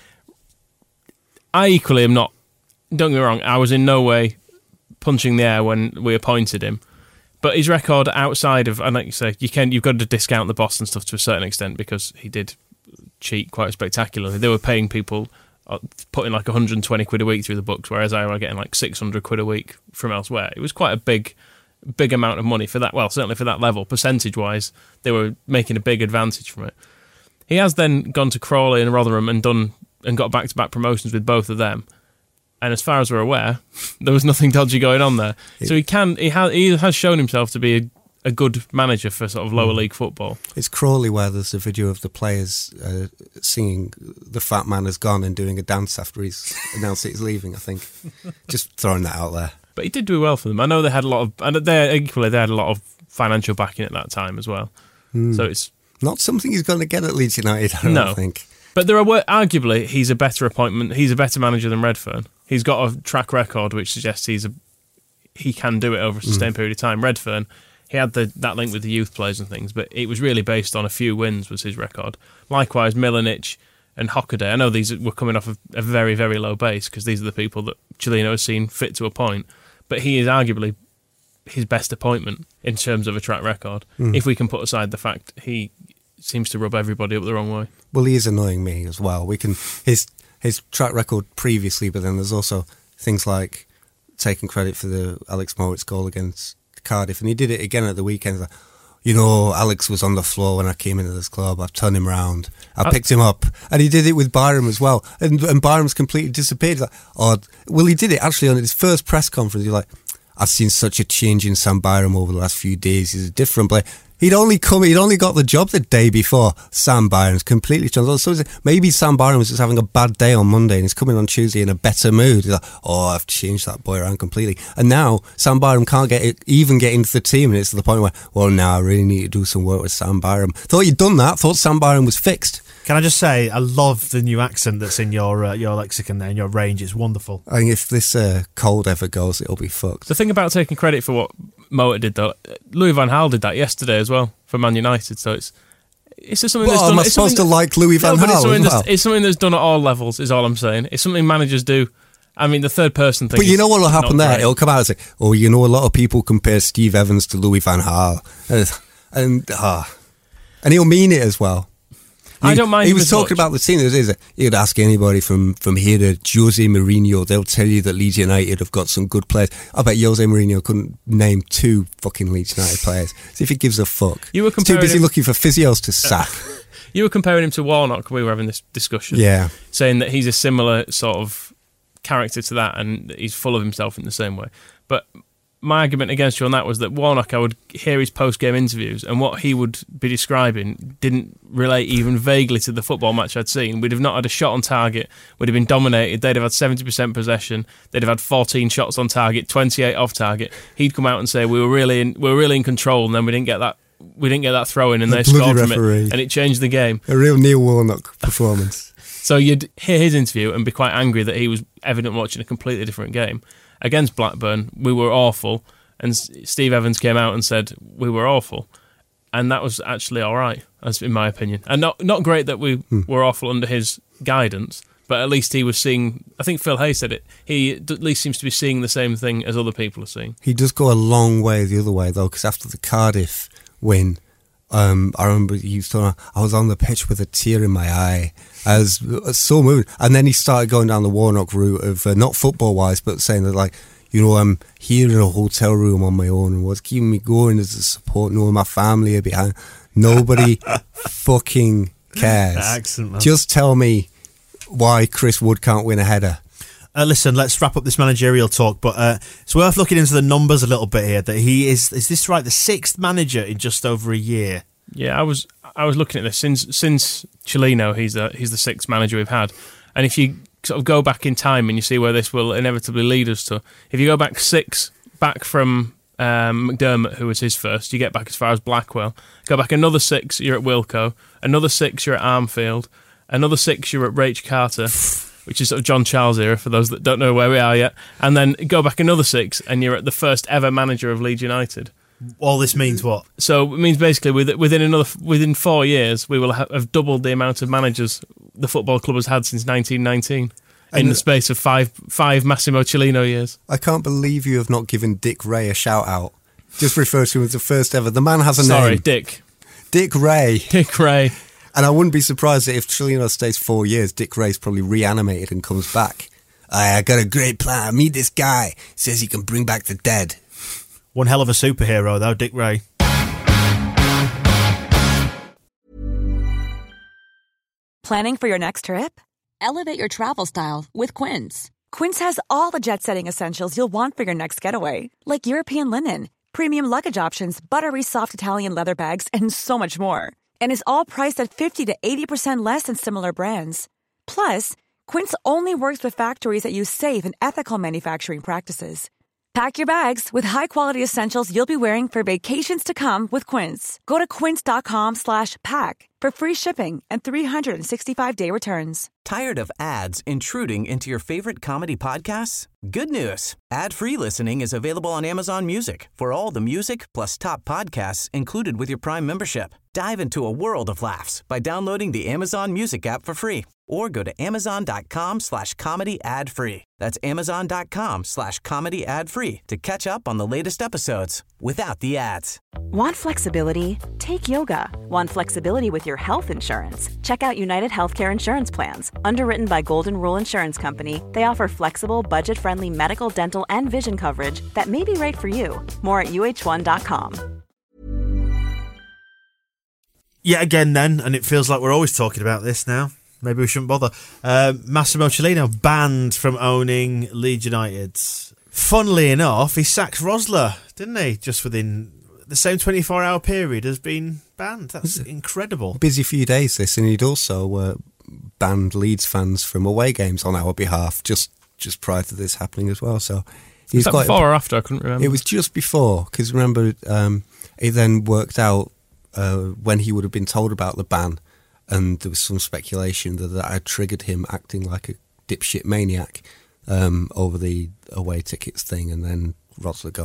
I equally am not. Don't get me wrong. I was in no way punching the air when we appointed him. But his record outside of, and like you say, you can you've got to discount the Boston stuff to a certain extent because he did cheat quite spectacularly. They were paying people, uh, putting like one hundred twenty quid a week through the books, whereas I were getting like six hundred quid a week from elsewhere. It was quite a big, big amount of money for that. Well, certainly for that level, percentage wise, they were making a big advantage from it. He has then gone to Crawley and Rotherham and done and got back to back promotions with both of them. And as far as we're aware, there was nothing dodgy going on there. So he can, he has, he has shown himself to be a, a good manager for sort of lower league football. It's Crawley where there's a video of the players uh, singing "The Fat Man Has Gone" and doing a dance after he's announced that he's leaving. I think, just throwing that out there. But he did do well for them. I know they had a lot of, and they equally they had a lot of financial backing at that time as well. Mm. So it's not something he's going to get at Leeds United. I don't no. think. But there are arguably he's a better appointment. He's a better manager than Redfern. He's got a track record which suggests he's a he can do it over a sustained mm. period of time. Redfern, he had the, that link with the youth players and things, but it was really based on a few wins was his record. Likewise, Milanic and Hockaday. I know these were coming off of a very, very low base because these are the people that Cellino has seen fit to a point, but he is arguably his best appointment in terms of a track record, mm. if we can put aside the fact he seems to rub everybody up the wrong way. Well, he is annoying me as well. We can his his track record previously, but then there's also things like taking credit for the Alex Moritz goal against Cardiff, and he did it again at the weekend. Like, you know, Alex was on the floor when I came into this club. I turned him around. I picked him up, and he did it with Byram as well. And, and Byram's completely disappeared. Like, oh, well, he did it actually on his first press conference. He's like, I've seen such a change in Sam Byram over the last few days. He's a different player. He'd only come. He'd only got the job the day before. Sam Byram's completely changed. So maybe Sam Byram was just having a bad day on Monday, and he's coming on Tuesday in a better mood. He's like, "Oh, I've changed that boy around completely." And now Sam Byram can't get it, even get into the team, and it's to the point where, well, now I really need to do some work with Sam Byram. Thought you'd done that. Thought Sam Byram was fixed. Can I just say, I love the new accent that's in your uh, your lexicon there, in your range. It's wonderful. I think if this uh, cold ever goes, it'll be fucked. The thing about taking credit for what Mowatt did though. Louis van Gaal did that yesterday as well for Man United. So it's it's just something Well, that's done. am I it's supposed to something- like Louis van No, but Gaal it's something, as well? that's, it's something that's done at all levels. Is all I'm saying. It's something managers do. I mean, the third person thing. But you is know what will happen not there? great. It'll come out and say, "Oh, you know, a lot of people compare Steve Evans to Louis van Gaal," and and, uh, and he'll mean it as well. I He- don't mind He him was as talking much. about the team. Is it? You'd ask anybody from, from here to Jose Mourinho, they'll tell you that Leeds United have got some good players. I bet Jose Mourinho couldn't name two fucking Leeds United players. See if he gives a fuck. You were He's too comparing busy him- looking for physios to sack. You were comparing him to Warnock. We were having this discussion. Yeah. Saying that he's a similar sort of character to that, and he's full of himself in the same way. But my argument against you on that was that Warnock, I would hear his post-game interviews, and what he would be describing didn't relate even vaguely to the football match I'd seen. We'd have not had a shot on target. We'd have been dominated. They'd have had seventy percent possession. They'd have had fourteen shots on target, twenty-eight off target. He'd come out and say we were really in, we were really in control, and then we didn't get that we didn't get that throw in, and The they bloody scored from referee. it, and it changed the game. A real Neil Warnock performance. So you'd hear his interview and be quite angry that he was evidently watching a completely different game. Against Blackburn, we were awful, and S- Steve Evans came out and said we were awful, and that was actually all right, as in my opinion. And not not great that we Hmm. were awful under his guidance, but at least he was seeing. I think Phil Hay said it. He at least seems to be seeing the same thing as other people are seeing. He does go a long way the other way, though, because after the Cardiff win, um, I remember he was talking, I was on the pitch with a tear in my eye. I was uh, so moved. And then he started going down the Warnock route of, uh, not football-wise, but saying that, like, you know, I'm here in a hotel room on my own, and what's keeping me going is the support, knowing my family are behind. Nobody fucking cares. Excellent, man. Just tell me why Chris Wood can't win a header. Uh, listen, let's wrap up this managerial talk, but uh, it's worth looking into the numbers a little bit here. That he is, is this right, the sixth manager in just over a year? Yeah, I was I was looking at this since since Chilino. He's the he's the sixth manager we've had, and if you sort of go back in time and you see where this will inevitably lead us to, if you go back six back from um, McDermott, who was his first, you get back as far as Blackwell. Go back another six, you're at Wilco. Another six, you're at Armfield. Another six, you're at Rach Carter, which is sort of John Charles era for those that don't know where we are yet. And then go back another six, and you're at the first ever manager of Leeds United. All this means what? So it means basically with- within another within four years we will ha- have doubled the amount of managers the football club has had since nineteen nineteen in And- the space of five five Massimo Cellino years. I can't believe you have not given Dick Ray a shout out. Just refer to him as the first ever. The man has a Sorry, name. Dick. Dick Ray. Dick Ray. And I wouldn't be surprised that if Cellino stays four years, Dick Ray's probably reanimated and comes back. I, I got a great plan. Meet this guy. Says he can bring back the dead. One hell of a superhero, though, Dick Ray. Planning for your next trip? Elevate your travel style with Quince. Quince has all the jet-setting essentials you'll want for your next getaway, like European linen, premium luggage options, buttery soft Italian leather bags, and so much more. And is all priced at fifty to eighty percent less than similar brands. Plus, Quince only works with factories that use safe and ethical manufacturing practices. Pack your bags with high-quality essentials you'll be wearing for vacations to come with Quince. Go to quince.com slash pack for free shipping and three sixty-five day returns. Tired of ads intruding into your favorite comedy podcasts? Good news. Ad-free listening is available on Amazon Music for all the music plus top podcasts included with your Prime membership. Dive into a world of laughs by downloading the Amazon Music app for free or go to amazon.com slash comedy ad free. That's amazon.com slash comedy ad free to catch up on the latest episodes without the ads. Want flexibility? Take yoga. Want flexibility with your health insurance? Check out United Healthcare Insurance Plans. Underwritten by Golden Rule Insurance Company, they offer flexible, budget-friendly medical, dental, and vision coverage that may be right for you. More at U H one dot com. Yet again, then, and it feels like we're always talking about this now. Maybe we shouldn't bother. Uh, Massimo Cellino banned from owning Leeds United. Funnily enough, he sacked Rosler, didn't he? Just within the same twenty-four hour period has been banned. That's incredible. Busy few days, this, and he'd also uh, banned Leeds fans from away games on our behalf just just prior to this happening as well. So Was he's that quite. before or after? I couldn't remember. It was just before, because remember, um, it then worked out uh, when he would have been told about the ban, and there was some speculation that that had triggered him acting like a dipshit maniac um, over the away tickets thing, and then Rosler going.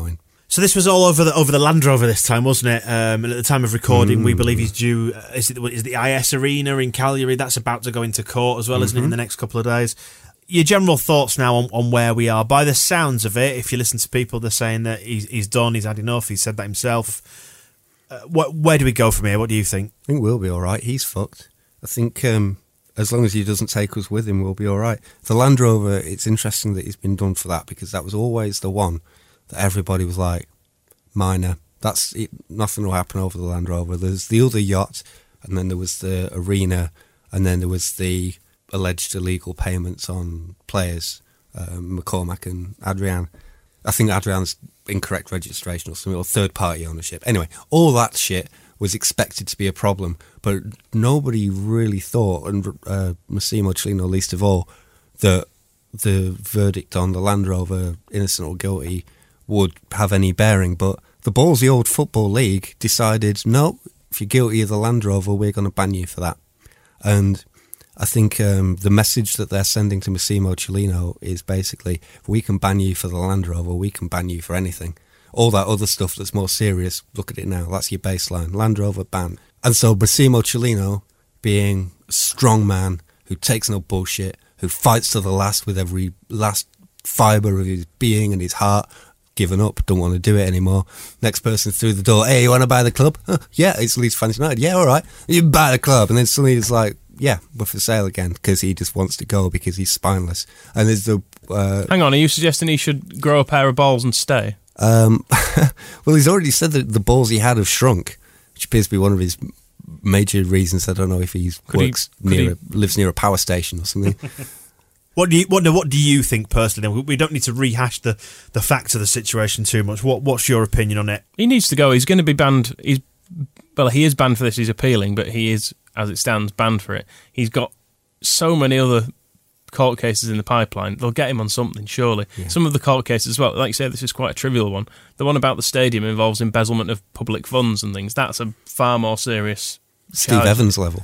So this was all over the over the Land Rover this time, wasn't it? Um, and at the time of recording, mm. we believe he's due. Uh, is it is it the I S Arena in Cagliari? That's about to go into court as well, mm-hmm. isn't it? In the next couple of days. Your general thoughts now on, on where we are. By the sounds of it, if you listen to people, they're saying that he's he's done. He's had enough. He said that himself. Uh, what, where do we go from here? What do you think? I think we'll be all right. He's fucked. I think um, as long as he doesn't take us with him, we'll be all right. The Land Rover. It's interesting that he's been done for that because that was always the one that everybody was like, minor. That's it, nothing will happen over the Land Rover. There's the other yacht, and then there was the arena, and then there was the alleged illegal payments on players, um, McCormack and Adrian. I think Adrian's incorrect registration or something, or third-party ownership. Anyway, all that shit was expected to be a problem, but nobody really thought, and uh, Massimo Cellino least of all, that the verdict on the Land Rover, innocent or guilty, would have any bearing. But the ballsy old Football League decided, no, if you're guilty of the Land Rover, we're going to ban you for that. And I think um, the message that they're sending to Massimo Cellino is basically, if we can ban you for the Land Rover, we can ban you for anything. All that other stuff that's more serious, look at it now, that's your baseline. Land Rover ban. And so Massimo Cellino, being a strong man who takes no bullshit, who fights to the last with every last fibre of his being and his heart, given up, don't want to do it anymore. Next person through the door, hey, you want to buy the club? Huh, yeah, it's Leeds Fans United. Yeah, all right. You buy the club. And then suddenly it's like, yeah, we're for sale again because he just wants to go because he's spineless. And there's the... Uh, Hang on, are you suggesting he should grow a pair of balls and stay? Um, well, he's already said that the balls he had have shrunk, which appears to be one of his major reasons. I don't know if he works he, near, he... A, lives near a power station or something. What do you what, what do you think personally? We don't need to rehash the, the facts of the situation too much. What what's your opinion on it? He needs to go. He's going to be banned. He's well, he is banned for this. He's appealing, but he is, as it stands, banned for it. He's got so many other court cases in the pipeline. They'll get him on something, surely. Yeah. Some of the court cases as well. Like you say, this is quite a trivial one. The one about the stadium involves embezzlement of public funds and things. That's a far more serious Steve charge. Evans level.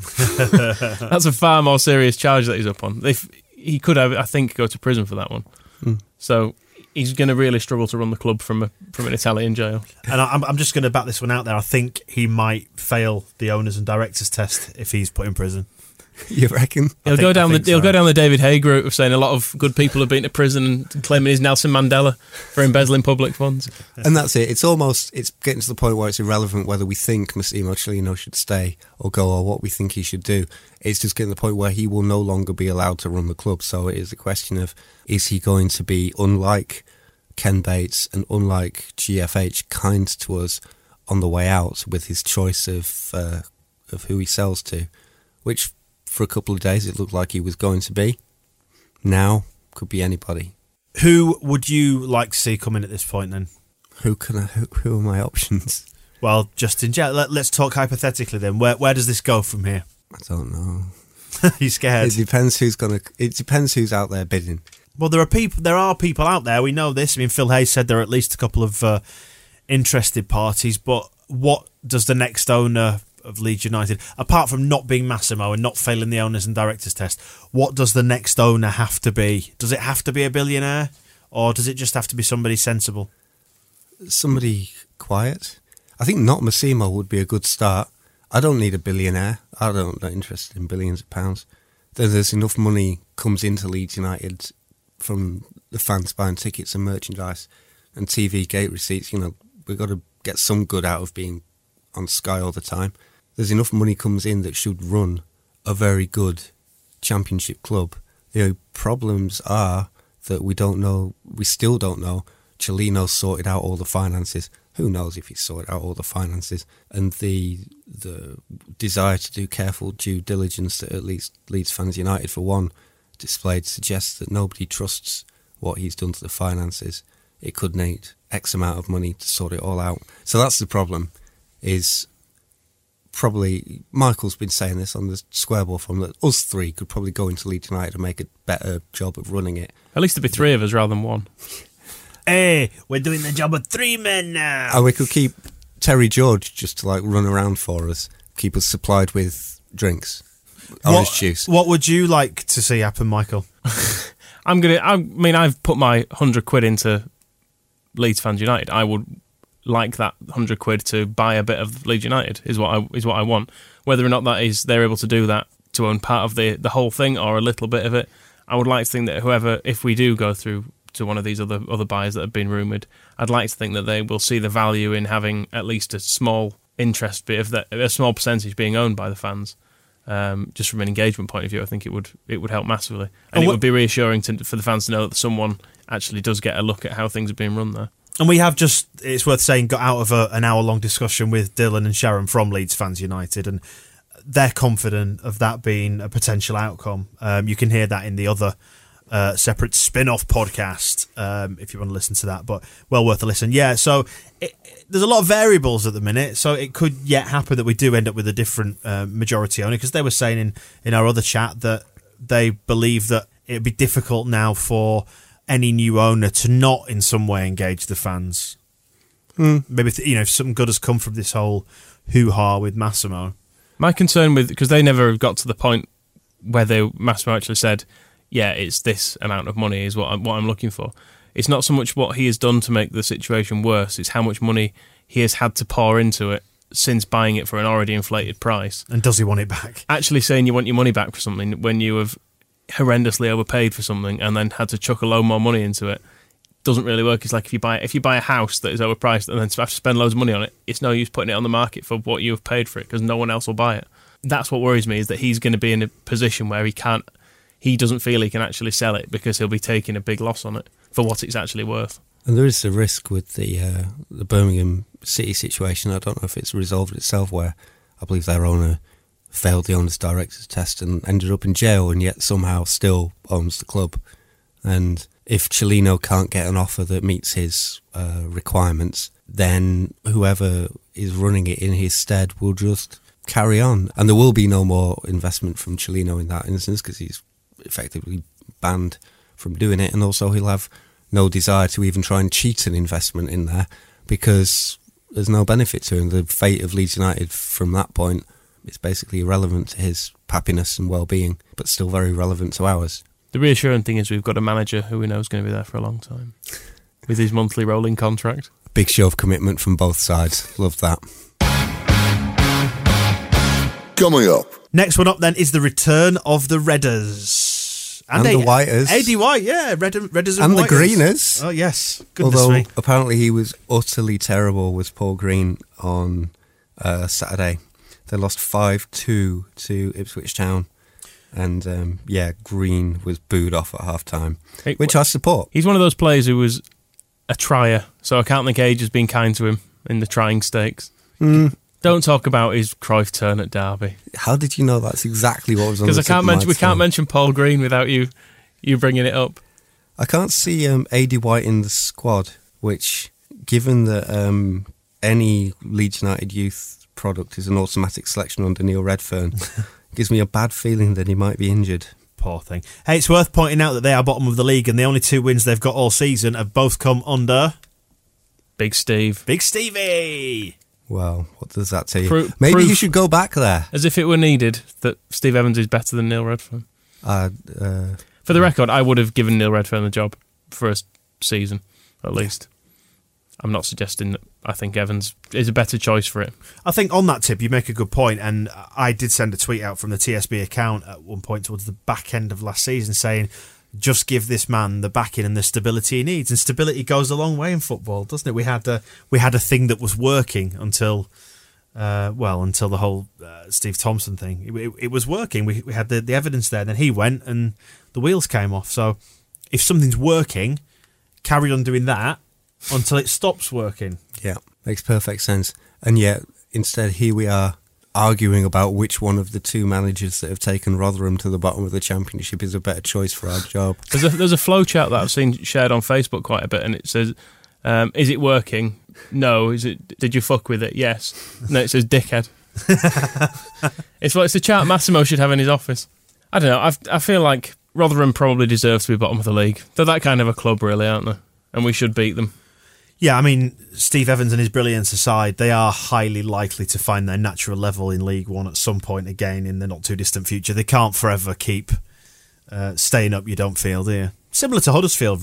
That's a far more serious charge that he's up on. If he could have, I think, go to prison for that one. Mm. So he's going to really struggle to run the club from a from an Italian jail. And I'm I'm just going to back this one out there. I think he might fail the owners and directors test if he's put in prison. You reckon? He'll think, go down the so. he'll go down the David Haig route of saying a lot of good people have been to prison and claiming he's Nelson Mandela for embezzling public funds. And that's it. It's almost it's getting to the point where it's irrelevant whether we think Massimo Cellino should stay or go or what we think he should do. It's just getting to the point where he will no longer be allowed to run the club. So it is a question of, is he going to be, unlike Ken Bates and unlike G F H, kind to us on the way out with his choice of uh, of who he sells to, which for a couple of days it looked like he was going to be. Now could be anybody. Who would you like to see come in at this point then? Who can I? Who, who are my options? Well, just in general, let, let's talk hypothetically then. Where where does this go from here? I don't know. You scared? It depends who's gonna. It depends who's out there bidding. Well, there are people. There are people out there. We know this. I mean, Phil Hayes said there are at least a couple of uh, interested parties. But what does the next owner of Leeds United, apart from not being Massimo and not failing the owners and directors test, what does the next owner have to be? Does it have to be a billionaire, or does it just have to be somebody sensible? Somebody quiet. I think not Massimo would be a good start. I don't need a billionaire. I don't not interested in billions of pounds. There's enough money comes into Leeds United from the fans buying tickets and merchandise and T V gate receipts. You know, we've got to get some good out of being on Sky all the time. There's enough money comes in that should run a very good championship club. The problems are that we don't know, we still don't know. Cellino sorted out all the finances. Who knows if he's sorted out all the finances? And the the desire to do careful due diligence that at least Leeds Fans United, for one, displayed suggests that nobody trusts what he's done to the finances. It could need X amount of money to sort it all out. So that's the problem, is probably, Michael's been saying this on the Square Ball Forum, that us three could probably go into Leeds United and make a better job of running it. At least there'd be three of us rather than one. Hey, we're doing the job of three men now. And we could keep Terry George just to like run around for us, keep us supplied with drinks, orange what, juice. What would you like to see happen, Michael? I'm gonna. I mean, I've put my hundred quid into Leeds Fans United. I would like that hundred quid to buy a bit of Leeds United. Is what I is what I want. Whether or not that is they're able to do that to own part of the the whole thing or a little bit of it, I would like to think that whoever, if we do go through to one of these other other buyers that have been rumoured, I'd like to think that they will see the value in having at least a small interest bit of that, a small percentage being owned by the fans. Um, just from an engagement point of view, I think it would it would help massively, and, and it would be reassuring to, for the fans to know that someone actually does get a look at how things are being run there. And we have just, it's worth saying, got out of a, an hour-long discussion with Dylan and Sharon from Leeds Fans United, and they're confident of that being a potential outcome. Um, you can hear that in the other uh, separate spin-off podcast, um, if you want to listen to that, but well worth a listen. Yeah, so it, it, there's a lot of variables at the minute, so it could yet happen that we do end up with a different uh, majority owner, because they were saying in, in our other chat that they believe that it'd be difficult now for any new owner to not in some way engage the fans. Mm. Maybe, you know, if something good has come from this whole hoo-ha with Massimo. My concern with, because they never got to the point where they Massimo actually said, yeah, it's this amount of money is what I'm, what I'm looking for. It's not so much what he has done to make the situation worse, it's how much money he has had to pour into it since buying it for an already inflated price. And does he want it back? Actually saying you want your money back for something when you have horrendously overpaid for something and then had to chuck a load more money into it doesn't really work. It's like if you buy if you buy a house that is overpriced and then have to spend loads of money on it, it's no use putting it on the market for what you have paid for it because no one else will buy it. That's what worries me, is that he's going to be in a position where he can't he doesn't feel he can actually sell it because he'll be taking a big loss on it for what it's actually worth. And there is a risk with the uh, the Birmingham City situation. I don't know if it's resolved itself, where I believe their owner failed the owner's director's test and ended up in jail, and yet somehow still owns the club. And if Cellino can't get an offer that meets his uh, requirements, then whoever is running it in his stead will just carry on. And there will be no more investment from Cellino in that instance because he's effectively banned from doing it. And also he'll have no desire to even try and cheat an investment in there because there's no benefit to him. The fate of Leeds United from that point is basically irrelevant to his happiness and well-being, but still very relevant to ours. The reassuring thing is we've got a manager who we know is going to be there for a long time with his monthly rolling contract. Big show of commitment from both sides. Love that. Coming up. Next one up then is the return of the Redders. And, and the Whiters. A D White, yeah. Red, Redders and, and Whiters. the Greeners. Oh, yes. Goodness Although me. apparently he was utterly terrible with Paul Green on uh, Saturday. They lost five two to Ipswich Town. And, um, yeah, Green was booed off at half-time, hey, which I support. He's one of those players who was a trier, so I can't think age has been kind to him in the trying stakes. Mm. Don't talk about his Cruyff turn at Derby. How did you know that's exactly what was on the Because I can't mention we can't mention Paul Green without you you bringing it up. I can't see um, A D White in the squad, which, given that um, any Leeds United youth product is an automatic selection under Neil Redfern, gives me a bad feeling that he might be injured. Poor thing. Hey, it's worth pointing out that they are bottom of the league and the only two wins they've got all season have both come under Big Steve. Big Stevie! Well, what does that tell you? Pro- Maybe proof, you should go back there. As if it were needed that Steve Evans is better than Neil Redfern. Uh, uh, for the record, I would have given Neil Redfern the job for a season, at least. I'm not suggesting that I think Evans is a better choice for it. I think on that tip, you make a good point, and I did send a tweet out from the T S B account at one point towards the back end of last season saying, just give this man the backing and the stability he needs. And stability goes a long way in football, doesn't it? We had a, we had a thing that was working until, uh, well, until the whole uh, Steve Thompson thing. It, it, it was working. We, we had the, the evidence there. Then he went and the wheels came off. So if something's working, carry on doing that until it stops working. Yeah, makes perfect sense. And yet, instead, here we are arguing about which one of the two managers that have taken Rotherham to the bottom of the Championship is a better choice for our job. There's a, there's a flow chart that I've seen shared on Facebook quite a bit, and it says, um, is it working? No. Is it? Did you fuck with it? Yes. No, it says dickhead. It's like it's a chart Massimo should have in his office. I don't know. I've, I feel like Rotherham probably deserves to be bottom of the league. They're that kind of a club, really, aren't they? And we should beat them. Yeah, I mean, Steve Evans and his brilliance aside, they are highly likely to find their natural level in League One at some point again in the not-too-distant future. They can't forever keep uh, staying up, you don't feel, do you? Similar to Huddersfield, really.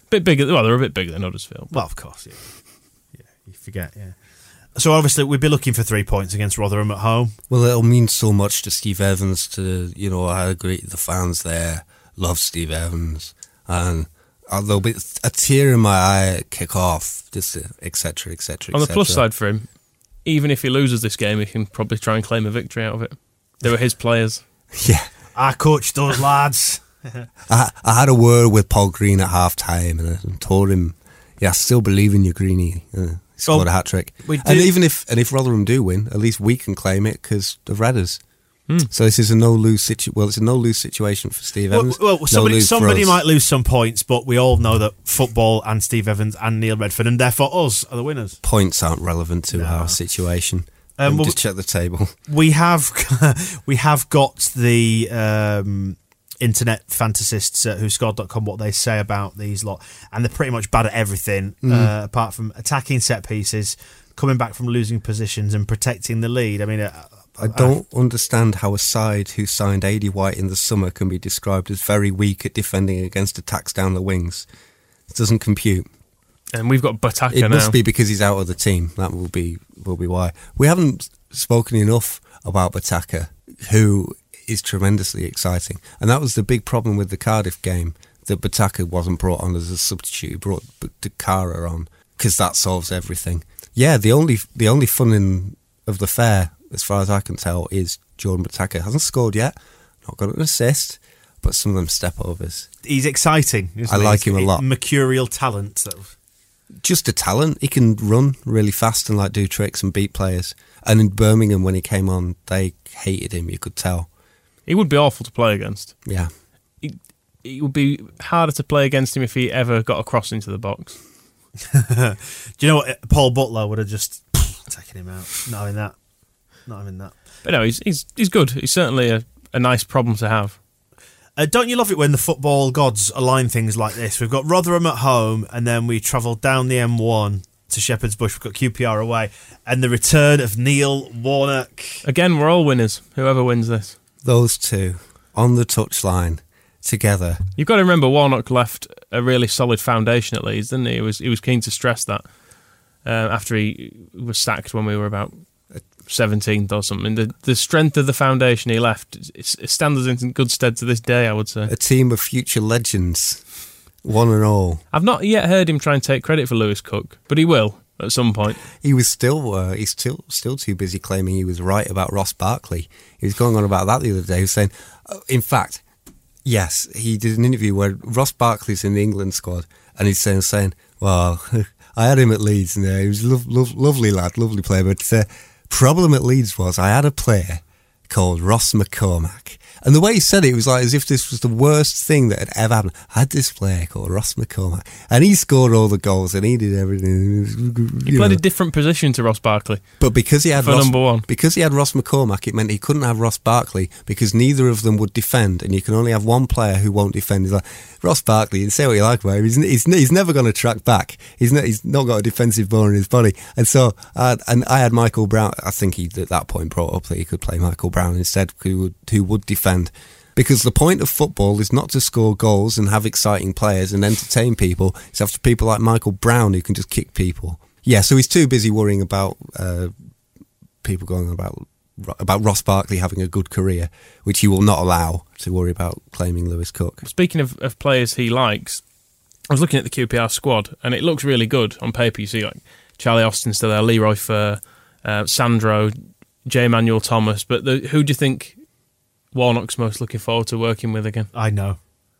bit bigger. Well, they're a bit bigger than Huddersfield. Well, of course, yeah. Yeah, you forget, yeah. So obviously we'd be looking for three points against Rotherham at home. Well, it'll mean so much to Steve Evans. To you know, I agree. The fans there love Steve Evans, and there'll be a tear in my eye at kick off, just et cetera, et cetera. On the plus side for him, even if he loses this game, he can probably try and claim a victory out of it. They were his players. Yeah, I coached those lads. I, I had a word with Paul Green at half time, and I told him, "Yeah, I still believe in you, Greenie." Uh, he scored well, a hat trick, and even if and if Rotherham do win, at least we can claim it because of Redders. Mm. So this is a no lose situ. Well, it's a no lose situation for Steve Evans. Well, well somebody, somebody might lose some points, but we all know that football and Steve Evans and Neil Redfern, and therefore us, are the winners. Points aren't relevant to no. our situation. Um, well, just check the table. We have we have got the um, internet fantasists at who scored dot com what they say about these lot, and they're pretty much bad at everything mm. uh, apart from attacking set pieces, coming back from losing positions, and protecting the lead. I mean. Uh, I don't understand how a side who signed Aidy White in the summer can be described as very weak at defending against attacks down the wings. It doesn't compute. And we've got Bataka now. It must be because he's out of the team. That will be will be why. We haven't spoken enough about Bataka, who is tremendously exciting. And that was the big problem with the Cardiff game, that Bataka wasn't brought on as a substitute. He brought Dakara on, because that solves everything. Yeah, the only the only fun in, of the fair, as far as I can tell, is Jordan Bataka. Hasn't scored yet, not got an assist, but some of them step overs. He's exciting, isn't I he? like He's, him a lot. Mercurial talent. So. Just a talent. He can run really fast and like do tricks and beat players. And in Birmingham, when he came on, they hated him, you could tell. He would be awful to play against. Yeah. It, it would be harder to play against him if he ever got a cross into the box. Do you know what? Paul Butler would have just taken him out. Not having that. Not having that. But no, he's he's he's good. He's certainly a, a nice problem to have. Uh, don't you love it when the football gods align things like this? We've got Rotherham at home, and then we travel down the M one to Shepherd's Bush. We've got Q P R away, and the return of Neil Warnock. Again, we're all winners, whoever wins this. Those two on the touchline together. You've got to remember, Warnock left a really solid foundation at Leeds, didn't he? He was, he was keen to stress that uh, after he was sacked when we were about seventeenth or something. The the strength of the foundation he left, it, it stands us in good stead to this day, I would say. A team of future legends, one and all. I've not yet heard him try and take credit for Lewis Cook, but he will at some point. He was still uh, he's still still too busy claiming he was right about Ross Barkley. He was going on about that the other day. He was saying, uh, in fact, yes, he did an interview where Ross Barkley's in the England squad, and he's saying, saying well, I had him at Leeds, and uh, he was a lo- lo- lovely lad, lovely player, but uh, problem at Leeds was I had a player called Ross McCormack, and the way he said it, it was like as if this was the worst thing that had ever happened. I had this player called Ross McCormack, and he scored all the goals and he did everything. He played know. a different position to Ross Barkley, but because he had for Ross, number one, because he had Ross McCormack, it meant he couldn't have Ross Barkley because neither of them would defend, and you can only have one player who won't defend. He's like, Ross Barkley, you say what you like about him, he's he's, he's never going to track back. He's not, he's not got a defensive bone in his body, and so uh, and I had Michael Brown. I think he at that point brought up that he could play Michael Brown instead, who would who would defend. Because the point of football is not to score goals and have exciting players and entertain people. It's after people like Michael Brown who can just kick people. Yeah, so he's too busy worrying about uh, people going on about about Ross Barkley having a good career, which he will not allow to worry about claiming Lewis Cook. Speaking of, of players he likes, I was looking at the Q P R squad and it looks really good on paper. You see like Charlie Austin still there, Leroy Fur, uh, Sandro, J. Manuel Thomas. But the, who do you think Warnock's most looking forward to working with again? I know.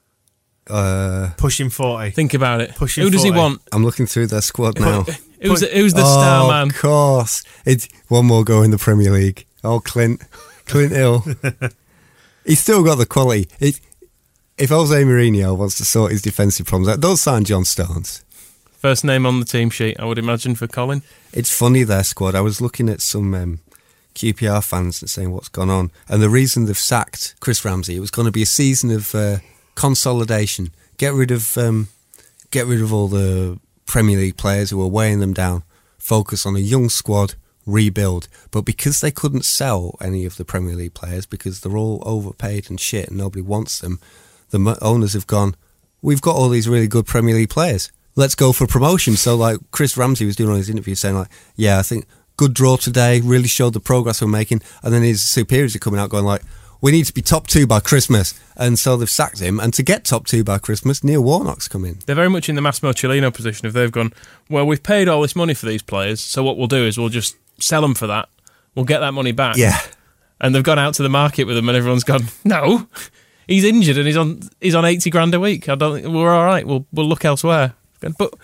Uh, Pushing forty. Think about it. Pushing Who does forty. he want? I'm looking through their squad now. Who's the, who's the oh, star man? Of course. It's one more go in the Premier League. Oh, Clint. Clint Hill. He's still got the quality. It, if Jose Mourinho wants to sort his defensive problems out, they'll sign John Stones. First name on the team sheet, I would imagine, for Colin. It's funny, their squad. I was looking at some um, Q P R fans and saying what's gone on. And the reason they've sacked Chris Ramsey, it was going to be a season of uh, consolidation. Get rid of um, get rid of all the Premier League players who are weighing them down. Focus on a young squad, rebuild. But because they couldn't sell any of the Premier League players because they're all overpaid and shit and nobody wants them, the owners have gone, we've got all these really good Premier League players. Let's go for promotion. So, like, Chris Ramsey was doing on his interview saying, like, yeah, I think good draw today, really showed the progress we're making. And then his superiors are coming out going, like, we need to be top two by Christmas. And so they've sacked him. And to get top two by Christmas, Neil Warnock's come in. They're very much in the Massimo Cellino position. If they've gone, well, we've paid all this money for these players, so what we'll do is we'll just sell them for that. We'll get that money back. Yeah. And they've gone out to the market with them, and everyone's gone, no, he's injured and he's on he's on eighty grand a week. I don't think we're all right. We'll we'll look elsewhere. But but,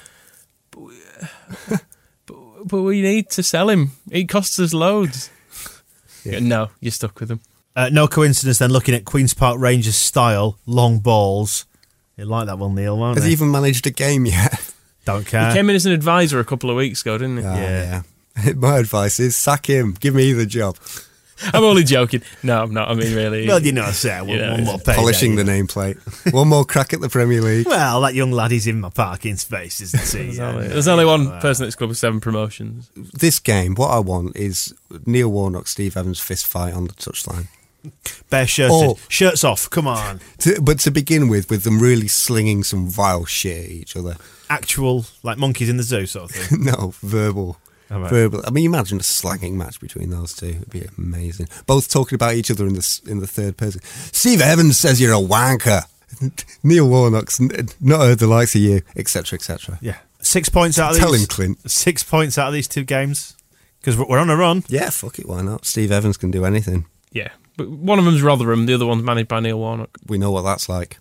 but, but we need to sell him. It costs us loads. Yeah. No, you're stuck with him. Uh, no coincidence then, looking at Queen's Park Rangers style, long balls. You like that one, Neil, won't Has he? he even managed a game yet? Don't care. He came in as an advisor a couple of weeks ago, didn't he? Oh, yeah. yeah. My advice is sack him. Give me the job. I'm only joking. No, I'm not. I mean, really. Well, you know, sir, one, you know, one more payday. Polishing the nameplate. One more crack at the Premier League. Well, that young lad, he's in my parking space, isn't he? There's, only, there's only one person at this club with seven promotions. This game, what I want is Neil Warnock, Steve Evans fist fight on the touchline. Bare shirted. Or- Shirts off, come on. To, but to begin with, with them really slinging some vile shit at each other. Actual, like monkeys in the zoo sort of thing. No, verbal. Oh, right. Verbal. I mean, imagine a slanging match between those two. It'd be amazing. Both talking about each other in the in the third person. Steve Evans says you're a wanker. Neil Warnock's n- not heard the likes of you, et cetera, et cetera. Yeah. Six points out of Tell these. him, Clint. Six points out of these two games. Because we're on a run. Yeah, fuck it, why not? Steve Evans can do anything. Yeah. But one of them's Rotherham, the other one's managed by Neil Warnock. We know what that's like.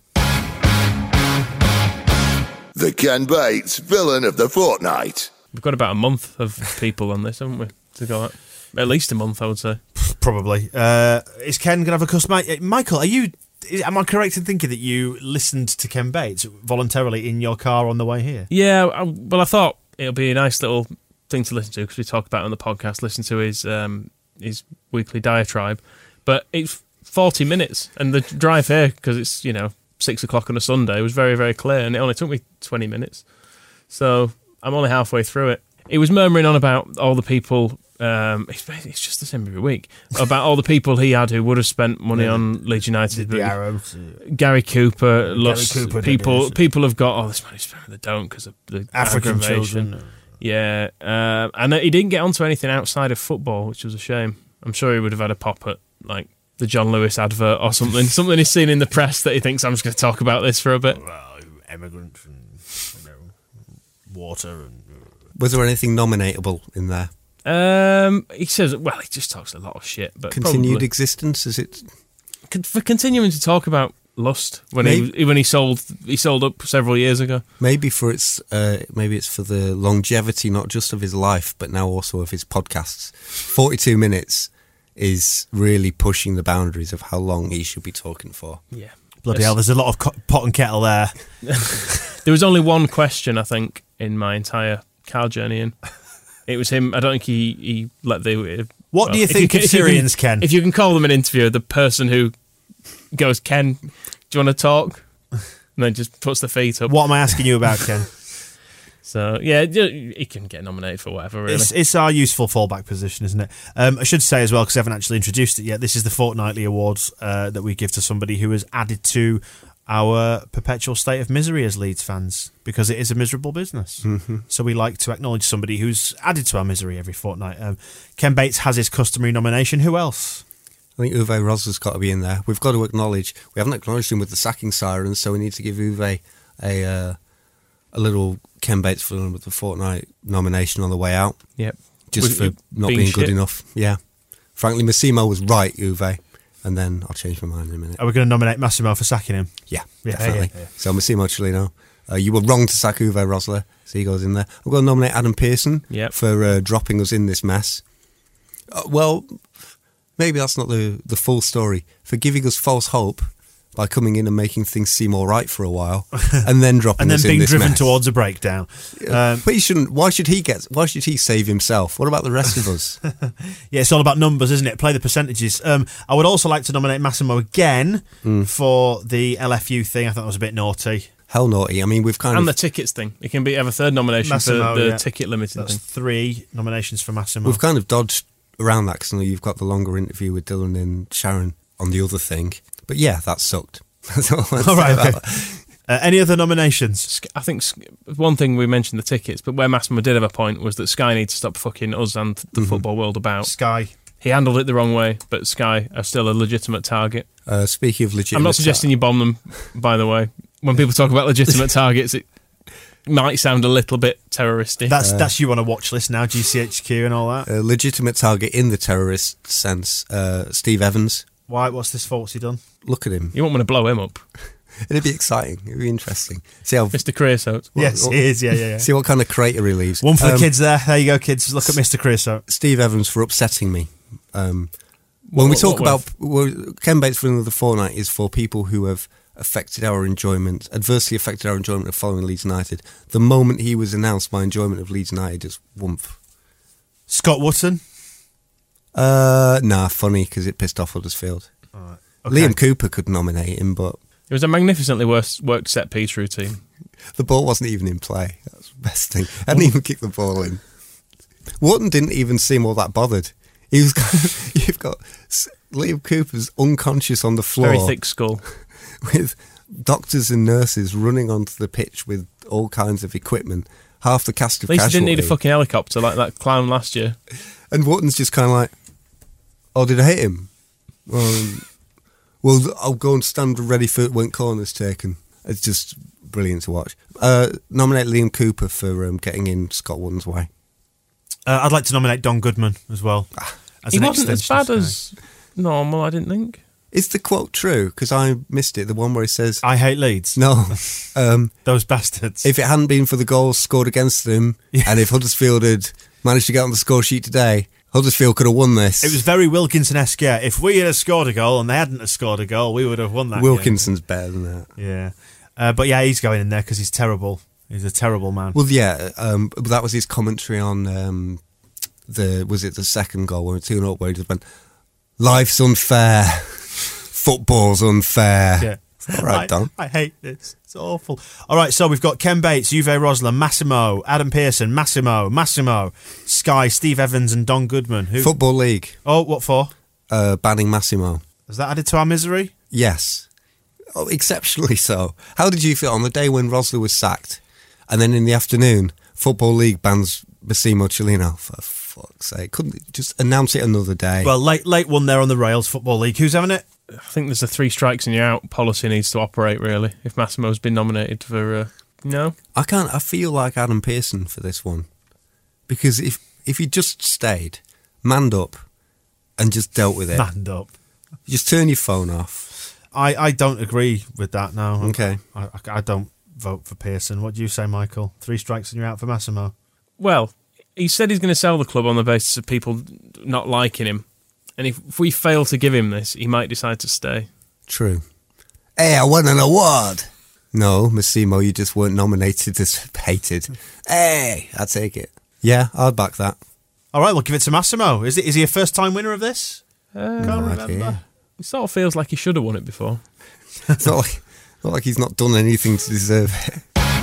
The Ken Bates Villain of the Fortnight. We've got about a month of people on this, haven't we? To go at, at least a month, I would say. Probably. Uh, is Ken going to have a customer? Michael, are you? Am I correct in thinking that you listened to Ken Bates voluntarily in your car on the way here? Yeah, I, well, I thought it'll be a nice little thing to listen to because we talk about it on the podcast. Listen to his um, his weekly diatribe, but it's forty minutes, and the drive here because it's you know six o'clock on a Sunday was very very clear, and it only took me twenty minutes, so I'm only halfway through it. He was murmuring on about all the people. Um, it's, it's just the same every week about all the people he had who would have spent money yeah, on Leeds United. The, the Arrows, Gary Cooper, Gary lost Cooper people. People have got all oh, this money spent. They don't because of the African aggravation. children. Yeah, uh, and he didn't get onto anything outside of football, which was a shame. I'm sure he would have had a pop at like the John Lewis advert or something. Something he's seen in the press that he thinks I'm just going to talk about this for a bit. Well, immigrants and you know, water and. Was there anything nominatable in there? Um, he says, well, he just talks a lot of shit. But continued probably, existence, is it? For continuing to talk about lust when maybe, he when he sold he sold up several years ago. Maybe for its uh, maybe it's for the longevity, not just of his life, but now also of his podcasts. Forty-two minutes is really pushing the boundaries of how long he should be talking for. Yeah, bloody yes. hell! There's a lot of co- pot and kettle there. There was only one question, I think, in my entire car journey in. It was him. I don't think he, he let the... What well, do you think you can, of Syrians, you can, Ken? If you can call them an interviewer, the person who goes, Ken, do you want to talk? And then just puts the feet up. What am I asking you about, Ken? So, yeah, he can get nominated for whatever, really. It's, it's our useful fallback position, isn't it? Um, I should say as well, because I haven't actually introduced it yet, this is the fortnightly awards uh, that we give to somebody who has added to our perpetual state of misery as Leeds fans, because it is a miserable business. Mm-hmm. So we like to acknowledge somebody who's added to our misery every fortnight. Um, Ken Bates has his customary nomination. Who else? I think Uwe Rosler's got to be in there. We've got to acknowledge, we haven't acknowledged him with the sacking sirens, so we need to give Uwe a uh, a little Ken Bates Villain with the fortnight nomination on the way out. Yep. Just With, for not being being shit. good enough. Yeah. Frankly, Massimo was right, Uwe. And then I'll change my mind in a minute. Are we going to nominate Massimo for sacking him? Yeah, yeah definitely. Yeah, yeah. So Massimo Cellino, uh, you were wrong to sack Uwe Rosler, so he goes in there. I'm going to nominate Adam Pearson yep. for uh, dropping us in this mess. Uh, well, maybe that's not the, the full story. For giving us false hope by coming in and making things seem all right for a while, and then dropping and then us being in this driven mess. towards a breakdown. Um, but he shouldn't. Why should he get? Why should he save himself? What about the rest of us? Yeah, it's all about numbers, isn't it? Play the percentages. Um, I would also like to nominate Massimo again mm. for the L F U thing. I thought that was a bit naughty. Hell naughty. I mean, we've kind and of... the tickets thing. It can be have a third nomination Massimo, for the yeah. ticket limited That's thing. Three nominations for Massimo. We've kind of dodged around that because you've got the longer interview with Dylan and Sharon on the other thing. But yeah, that sucked. That's all, all right, okay. Uh, any other nominations? I think one thing we mentioned the tickets, but where Massimo did have a point was that Sky needs to stop fucking us and the Mm-hmm. football world about. Sky. He handled it the wrong way, but Sky are still a legitimate target. Uh, speaking of legitimate, I'm not suggesting you bomb them, by the way. When people talk about legitimate targets, it might sound a little bit terroristic. That's that's you on a watch list now, G C H Q and all that. a legitimate target in the terrorist sense. Uh, Steve Evans. Why? What's this for? What's he done? Look at him. You won't want to blow him up. It'd be exciting. It'd be interesting. See how Mister Creosote. Yes, he is. Yeah, yeah, yeah. see what kind of crater he leaves. One for the Um, kids there. There you go, kids. Look at Mister Creosote. Steve Evans for upsetting me. Um, when we What- talk what about well, Ken Bates for another fortnight is for people who have affected our enjoyment, adversely affected our enjoyment of following Leeds United. The moment he was announced, my enjoyment of Leeds United just woomph. Scott Wootton. Uh, nah, funny because it pissed off Huddersfield. Okay. Liam Cooper could nominate him, but It was a magnificently worse, worked set piece routine. the ball wasn't even in play. That's the best thing. I didn't even kick the ball in. Wharton didn't even seem all that bothered. He was kind of, you've got S- Liam Cooper's unconscious on the floor. Very thick skull. With doctors and nurses running onto the pitch with all kinds of equipment. Half the cast of At least he didn't casualty. need a fucking helicopter like that clown last year. And Wharton's just kind of like, oh, did I hit him? Um, well, I'll go and stand ready for when corner's taken. It's just brilliant to watch. Uh, nominate Liam Cooper for um, getting in Scott Wotton's way. Uh, I'd like to nominate Don Goodman as well. As He an wasn't as extension bad of as normal, I didn't think. Is the quote true? Because I missed it. The one where he says, Sky. I hate Leeds. no. Um, Those bastards. if it hadn't been for the goals scored against them, and if Huddersfield had managed to get on the score sheet today, Huddersfield could have won this. It was very Wilkinson-esque, yeah. If we had scored a goal and they hadn't have scored a goal, we would have won that game. Wilkinson's better than that. Yeah. Uh, but yeah, he's going in there because he's terrible. He's a terrible man. Well, yeah, um, but that was his commentary on um, the was it the second goal when we were two nil up where he just went, "Life's unfair, football's unfair." Yeah. All right, I, Don. I hate this. It's awful. All right, so we've got Ken Bates, Juve Rosler, Massimo, Adam Pearson, Massimo, Massimo, Sky, Steve Evans, and Don Goodman. Who? Football League Oh, what for? uh, banning Massimo. Has that added to our misery? Yes, oh, exceptionally so. How did you feel on the day when Rosler was sacked, and then in the afternoon, Football League bans Massimo Cellino? For fuck's sake, couldn't it just announce it another day? Well, late late one there on the rails, Football League. Who's having it? I think there's a three strikes and you're out policy needs to operate, really, if Massimo's been nominated for... Uh, no? I can't. I feel like Adam Pearson for this one, because if if he just stayed, manned up, and just dealt with it, Manned up. just turn your phone off. I, I don't agree with that now. Okay. I, I, I don't vote for Pearson. What do you say, Michael? Three strikes and you're out for Massimo. Well, he said he's going to sell the club on the basis of people not liking him. And if, if we fail to give him this, he might decide to stay. True. Hey, I won an award. No, Massimo, you just weren't nominated as hated. Hey, I take it. Yeah, I'd back that. All right, we'll give it to Massimo. Is it? Is he a first-time winner of this? Uh, Can't no remember. idea. It sort of feels like he should have won it before. It's not like, not like he's not done anything to deserve it.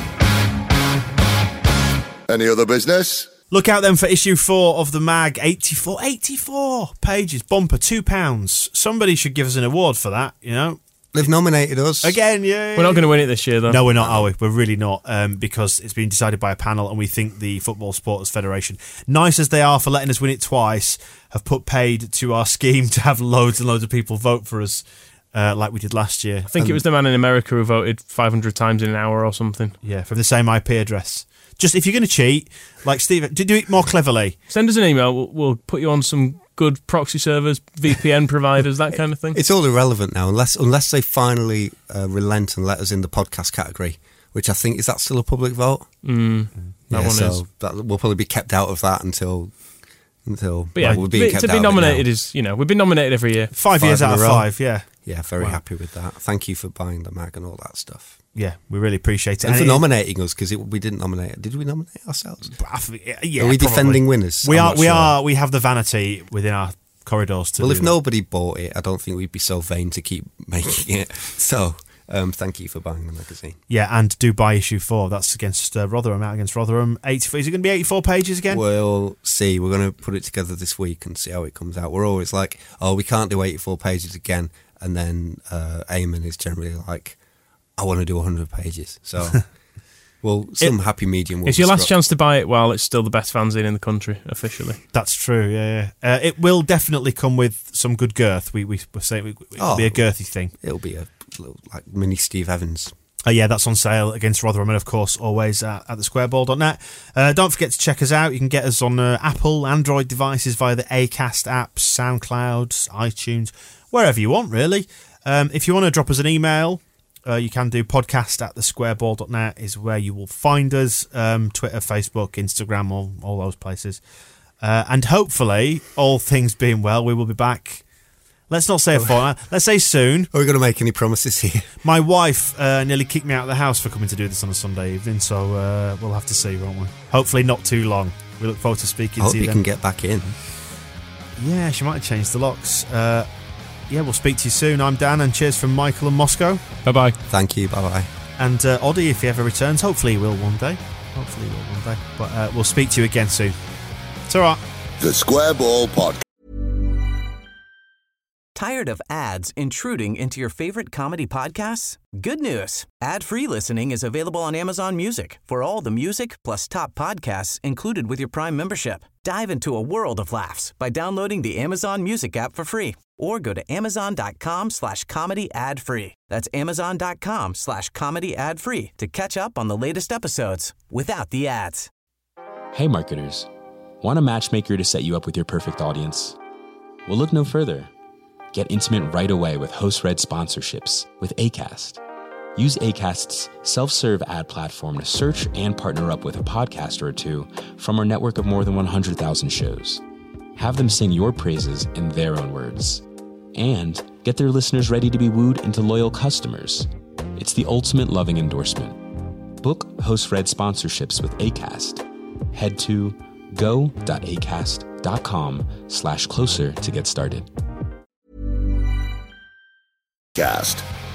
Any other business? Look out then for issue four of the mag. eighty-four, eighty-four pages. Bumper, two pounds. Somebody should give us an award for that, you know? They've nominated us. Again, yeah. We're not going to win it this year, though. No, we're not, are we? We're really not, um, because it's been decided by a panel, and we think the Football Supporters Federation, nice as they are for letting us win it twice, have put paid to our scheme to have loads and loads of people vote for us, uh, like we did last year. I think it was the man in America who voted five hundred times in an hour or something. Yeah, from the same I P address. Just if you're going to cheat, like Steve, do do it more cleverly. Send us an email. We'll, we'll put you on some good proxy servers, V P N providers, that kind of thing. It's all irrelevant now, unless unless they finally uh, relent and let us in the podcast category, which I think, is that still a public vote? Mm, that yeah, one so is. that, we'll probably be kept out of that until until But yeah, well, we're being to, kept to out be of it nominated now. is, you know, we've been nominated every year. Five, Five years in out a of row. five, yeah. Yeah, very Wow. happy with that. Thank you for buying the mag and all that stuff. Yeah, we really appreciate it. And, And for it- nominating us, because we didn't nominate it. Did we nominate ourselves? I think- yeah, Are we probably. defending winners? We I'm are. not We sure. are. We have the vanity within our corridors to Well, do if that. nobody bought it, I don't think we'd be so vain to keep making it. So, um, thank you for buying the magazine. Yeah, and do buy issue four. That's against uh, Rotherham, out against Rotherham. eighty-four. Is it going to be eighty-four pages again? We'll see. We're going to put it together this week and see how it comes out. We're always like, oh, we can't do eighty-four pages again. And then uh, Eamon is generally like, I want to do one hundred pages. So, well, some it, happy medium will It's be your last struck. chance to buy it while it's still the best fanzine in the country, officially. That's true, yeah. yeah. Uh, it will definitely come with some good girth. We, we were saying it'll Oh, be a girthy thing. It'll be a little, like mini Steve Evans. Uh, yeah, that's on sale against Rotherham, and of course, always at, at the square ball dot net. Uh, don't forget to check us out. You can get us on uh, Apple, Android devices via the Acast apps, SoundCloud, iTunes, wherever you want, really. Um, if you want to drop us an email, uh, you can do podcast at the square ball dot net is where you will find us. Um, Twitter, Facebook, Instagram, all, all those places. Uh, and hopefully, all things being well, we will be back. Let's not say a fortnight. Let's say soon. Are we going to make any promises here? My wife uh, nearly kicked me out of the house for coming to do this on a Sunday evening, so uh, we'll have to see, won't we? Hopefully not too long. We look forward to speaking I hope to you you then. can get back in. Yeah, she might have changed the locks. Uh, yeah, we'll speak to you soon. I'm Dan, and cheers from Michael and Moscow. Bye-bye. Thank you, bye-bye. And uh, Oddie, if he ever returns, hopefully he will one day. Hopefully he will one day. But uh, we'll speak to you again soon. It's all right. The Square Ball Podcast. Tired of ads intruding into your favorite comedy podcasts? Good news. Ad-free listening is available on Amazon Music for all the music plus top podcasts included with your Prime membership. Dive into a world of laughs by downloading the Amazon Music app for free or go to amazon.com slash comedy ad free. That's amazon.com slash comedy ad free to catch up on the latest episodes without the ads. Hey marketers, want a matchmaker to set you up with your perfect audience? Well, look no further. Get intimate right away with host-read sponsorships with Acast. Use Acast's self-serve ad platform to search and partner up with a podcaster or two from our network of more than one hundred thousand shows. Have them sing your praises in their own words. And get their listeners ready to be wooed into loyal customers. It's the ultimate loving endorsement. Book host-read sponsorships with Acast. Head to go.acast.com slash closer to get started. Cast.